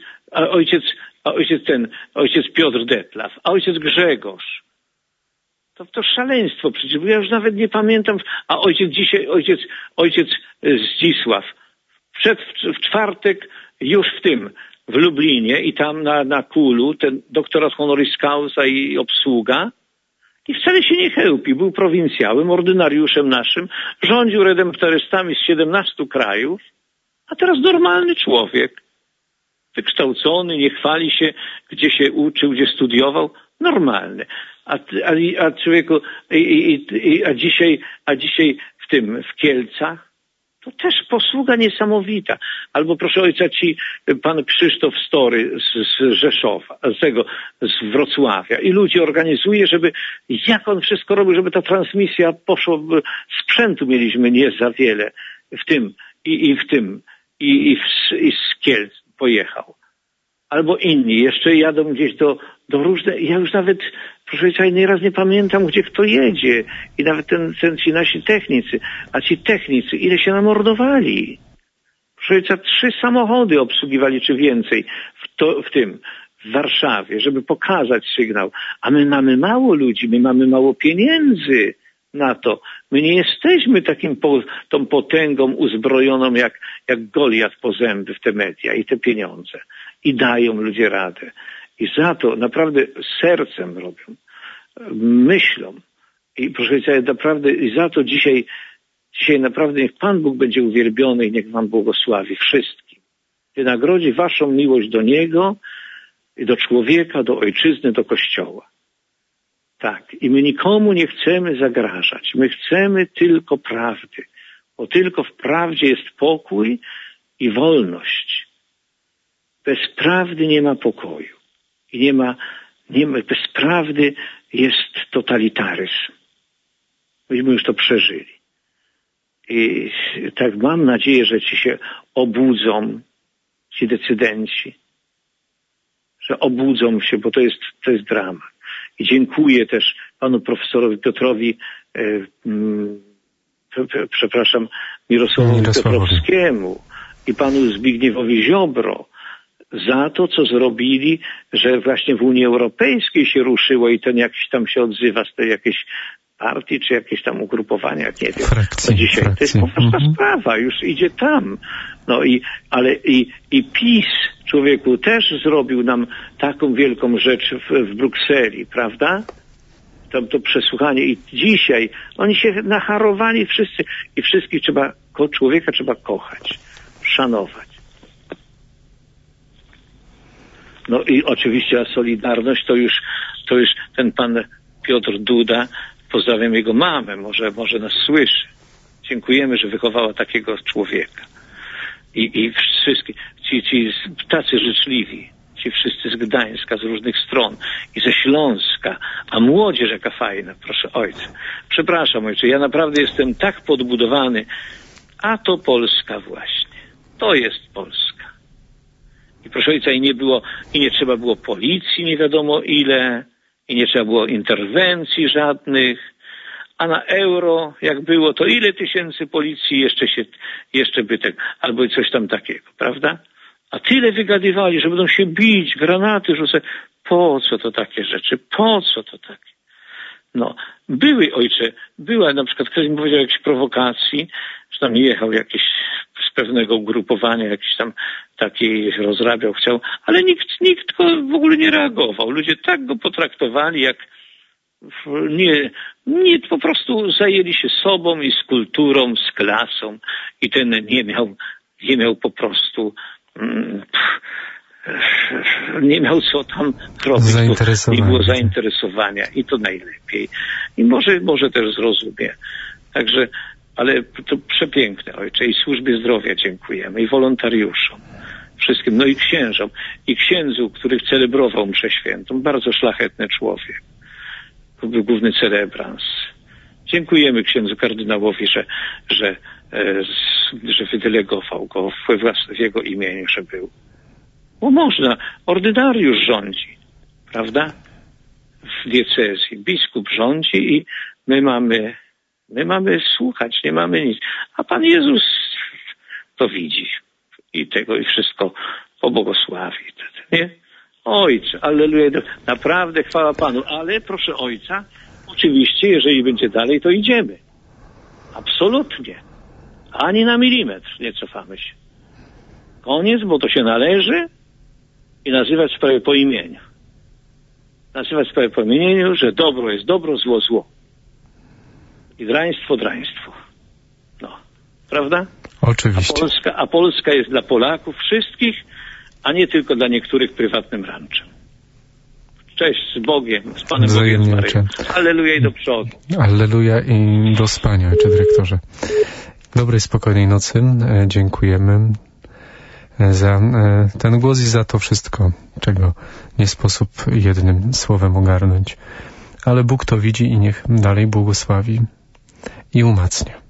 ojciec Piotr Detlaw, a ojciec Grzegorz. To szaleństwo przecież, bo ja już nawet nie pamiętam. A ojciec Zdzisław. W czwartek już w Lublinie i tam na Kulu, ten doktorat honoris causa i obsługa. I wcale się nie chełpi. Był prowincjałem, ordynariuszem naszym, rządził redemptorystami z 17 krajów, a teraz normalny człowiek. Wykształcony, nie chwali się, gdzie się uczył, gdzie studiował. Normalny. A człowieku, a dzisiaj w Kielcach, to też posługa niesamowita. Albo proszę ojca, pan Krzysztof Story z Rzeszowa, z Wrocławia. I ludzi organizuje, jak on wszystko robił, żeby ta transmisja poszła, sprzętu mieliśmy nie za wiele i z Kielc pojechał. Albo inni jeszcze jadą gdzieś do różnych, ja już nawet, proszę ojca, nieraz nie pamiętam, gdzie kto jedzie. I nawet ci nasi technicy, a ci technicy, ile się namordowali. Proszę ojca, 3 samochody obsługiwali, czy więcej w Warszawie, żeby pokazać sygnał. A my mamy mało ludzi, my mamy mało pieniędzy. na to. My nie jesteśmy tą potęgą uzbrojoną jak Goliat po zęby w te media i te pieniądze. I dają ludzie radę. I za to naprawdę sercem robią, myślą. I proszę Ojca, naprawdę i za to dzisiaj naprawdę niech Pan Bóg będzie uwielbiony i niech Wam błogosławi wszystkim. Wynagrodzi Waszą miłość do Niego i do człowieka, do ojczyzny, do Kościoła. Tak. I my nikomu nie chcemy zagrażać. My chcemy tylko prawdy. Bo tylko w prawdzie jest pokój i wolność. Bez prawdy nie ma pokoju. I bez prawdy jest totalitaryzm. Myśmy już to przeżyli. I tak mam nadzieję, że ci się obudzą, ci decydenci. Że obudzą się, bo to jest dramat. I dziękuję też panu profesorowi Piotrowi, Mirosławowi Piotrowskiemu i panu Zbigniewowi Ziobro za to, co zrobili, że właśnie w Unii Europejskiej się ruszyło i ten jakiś tam się odzywa z tej jakiejś partii, czy jakieś tam ugrupowania, nie wiem. Dzisiaj to jest poważna sprawa, już idzie tam. No i PiS, człowieku, też zrobił nam taką wielką rzecz w Brukseli, prawda? To przesłuchanie i dzisiaj oni się nacharowali wszyscy i wszystkich człowieka trzeba kochać, szanować. No i oczywiście Solidarność to już ten pan Piotr Duda, pozdrawiam jego mamę, może nas słyszy. Dziękujemy, że wychowała takiego człowieka. I wszystkie, ci tacy życzliwi, ci wszyscy z Gdańska, z różnych stron i ze Śląska, a młodzież jaka fajna, proszę ojca. Przepraszam ojcze, ja naprawdę jestem tak podbudowany, a to Polska właśnie. To jest Polska. I proszę ojca, i nie trzeba było policji nie wiadomo ile, i nie trzeba było interwencji żadnych, a na euro, jak było, to ile tysięcy policji jeszcze by albo coś tam takiego, prawda? A tyle wygadywali, że będą się bić, granaty rzucać. Po co to takie rzeczy? Po co to takie? No, była na przykład, ktoś mi powiedział o jakiejś prowokacji, że tam jechał jakiś z pewnego ugrupowania, jakiś tam taki rozrabiał, chciał, ale nikt w ogóle nie reagował. Ludzie tak go potraktowali, jak nie po prostu zajęli się sobą i z kulturą, z klasą i ten nie miał po prostu nie miał co tam robić, nie było zainteresowania i to najlepiej. I może też zrozumie. Także, ale to przepiękne, ojcze, i służbie zdrowia dziękujemy, i wolontariuszom, wszystkim, no i księżom, i księdzu, który celebrował mszę świętą, bardzo szlachetny człowiek, był główny celebrans. Dziękujemy księdzu kardynałowi, że wydelegował go w jego imieniu, że był. Bo można, ordynariusz rządzi, prawda? W diecezji. Biskup rządzi i my mamy słuchać, nie mamy nic. A Pan Jezus to widzi i wszystko pobłogosławi. Nie? Ojcze, alleluja, naprawdę chwała Panu, ale proszę Ojca, oczywiście, jeżeli będzie dalej, to idziemy. Absolutnie. Ani na milimetr nie cofamy się. Koniec, bo to się należy i nazywać sprawę po imieniu. Nazywać sprawę po imieniu, że dobro jest dobro, zło zło. I draństwo draństwo. No, prawda? Oczywiście. A Polska jest dla Polaków wszystkich, a nie tylko dla niektórych prywatnym ranczem. Cześć, z Bogiem, z Panem Bogiem, z Maryją. Alleluja i do przodu. Alleluja i do spania, ojcze dyrektorze. Dobrej, spokojnej nocy. Dziękujemy za ten głos i za to wszystko, czego nie sposób jednym słowem ogarnąć. Ale Bóg to widzi i niech dalej błogosławi i umacnia.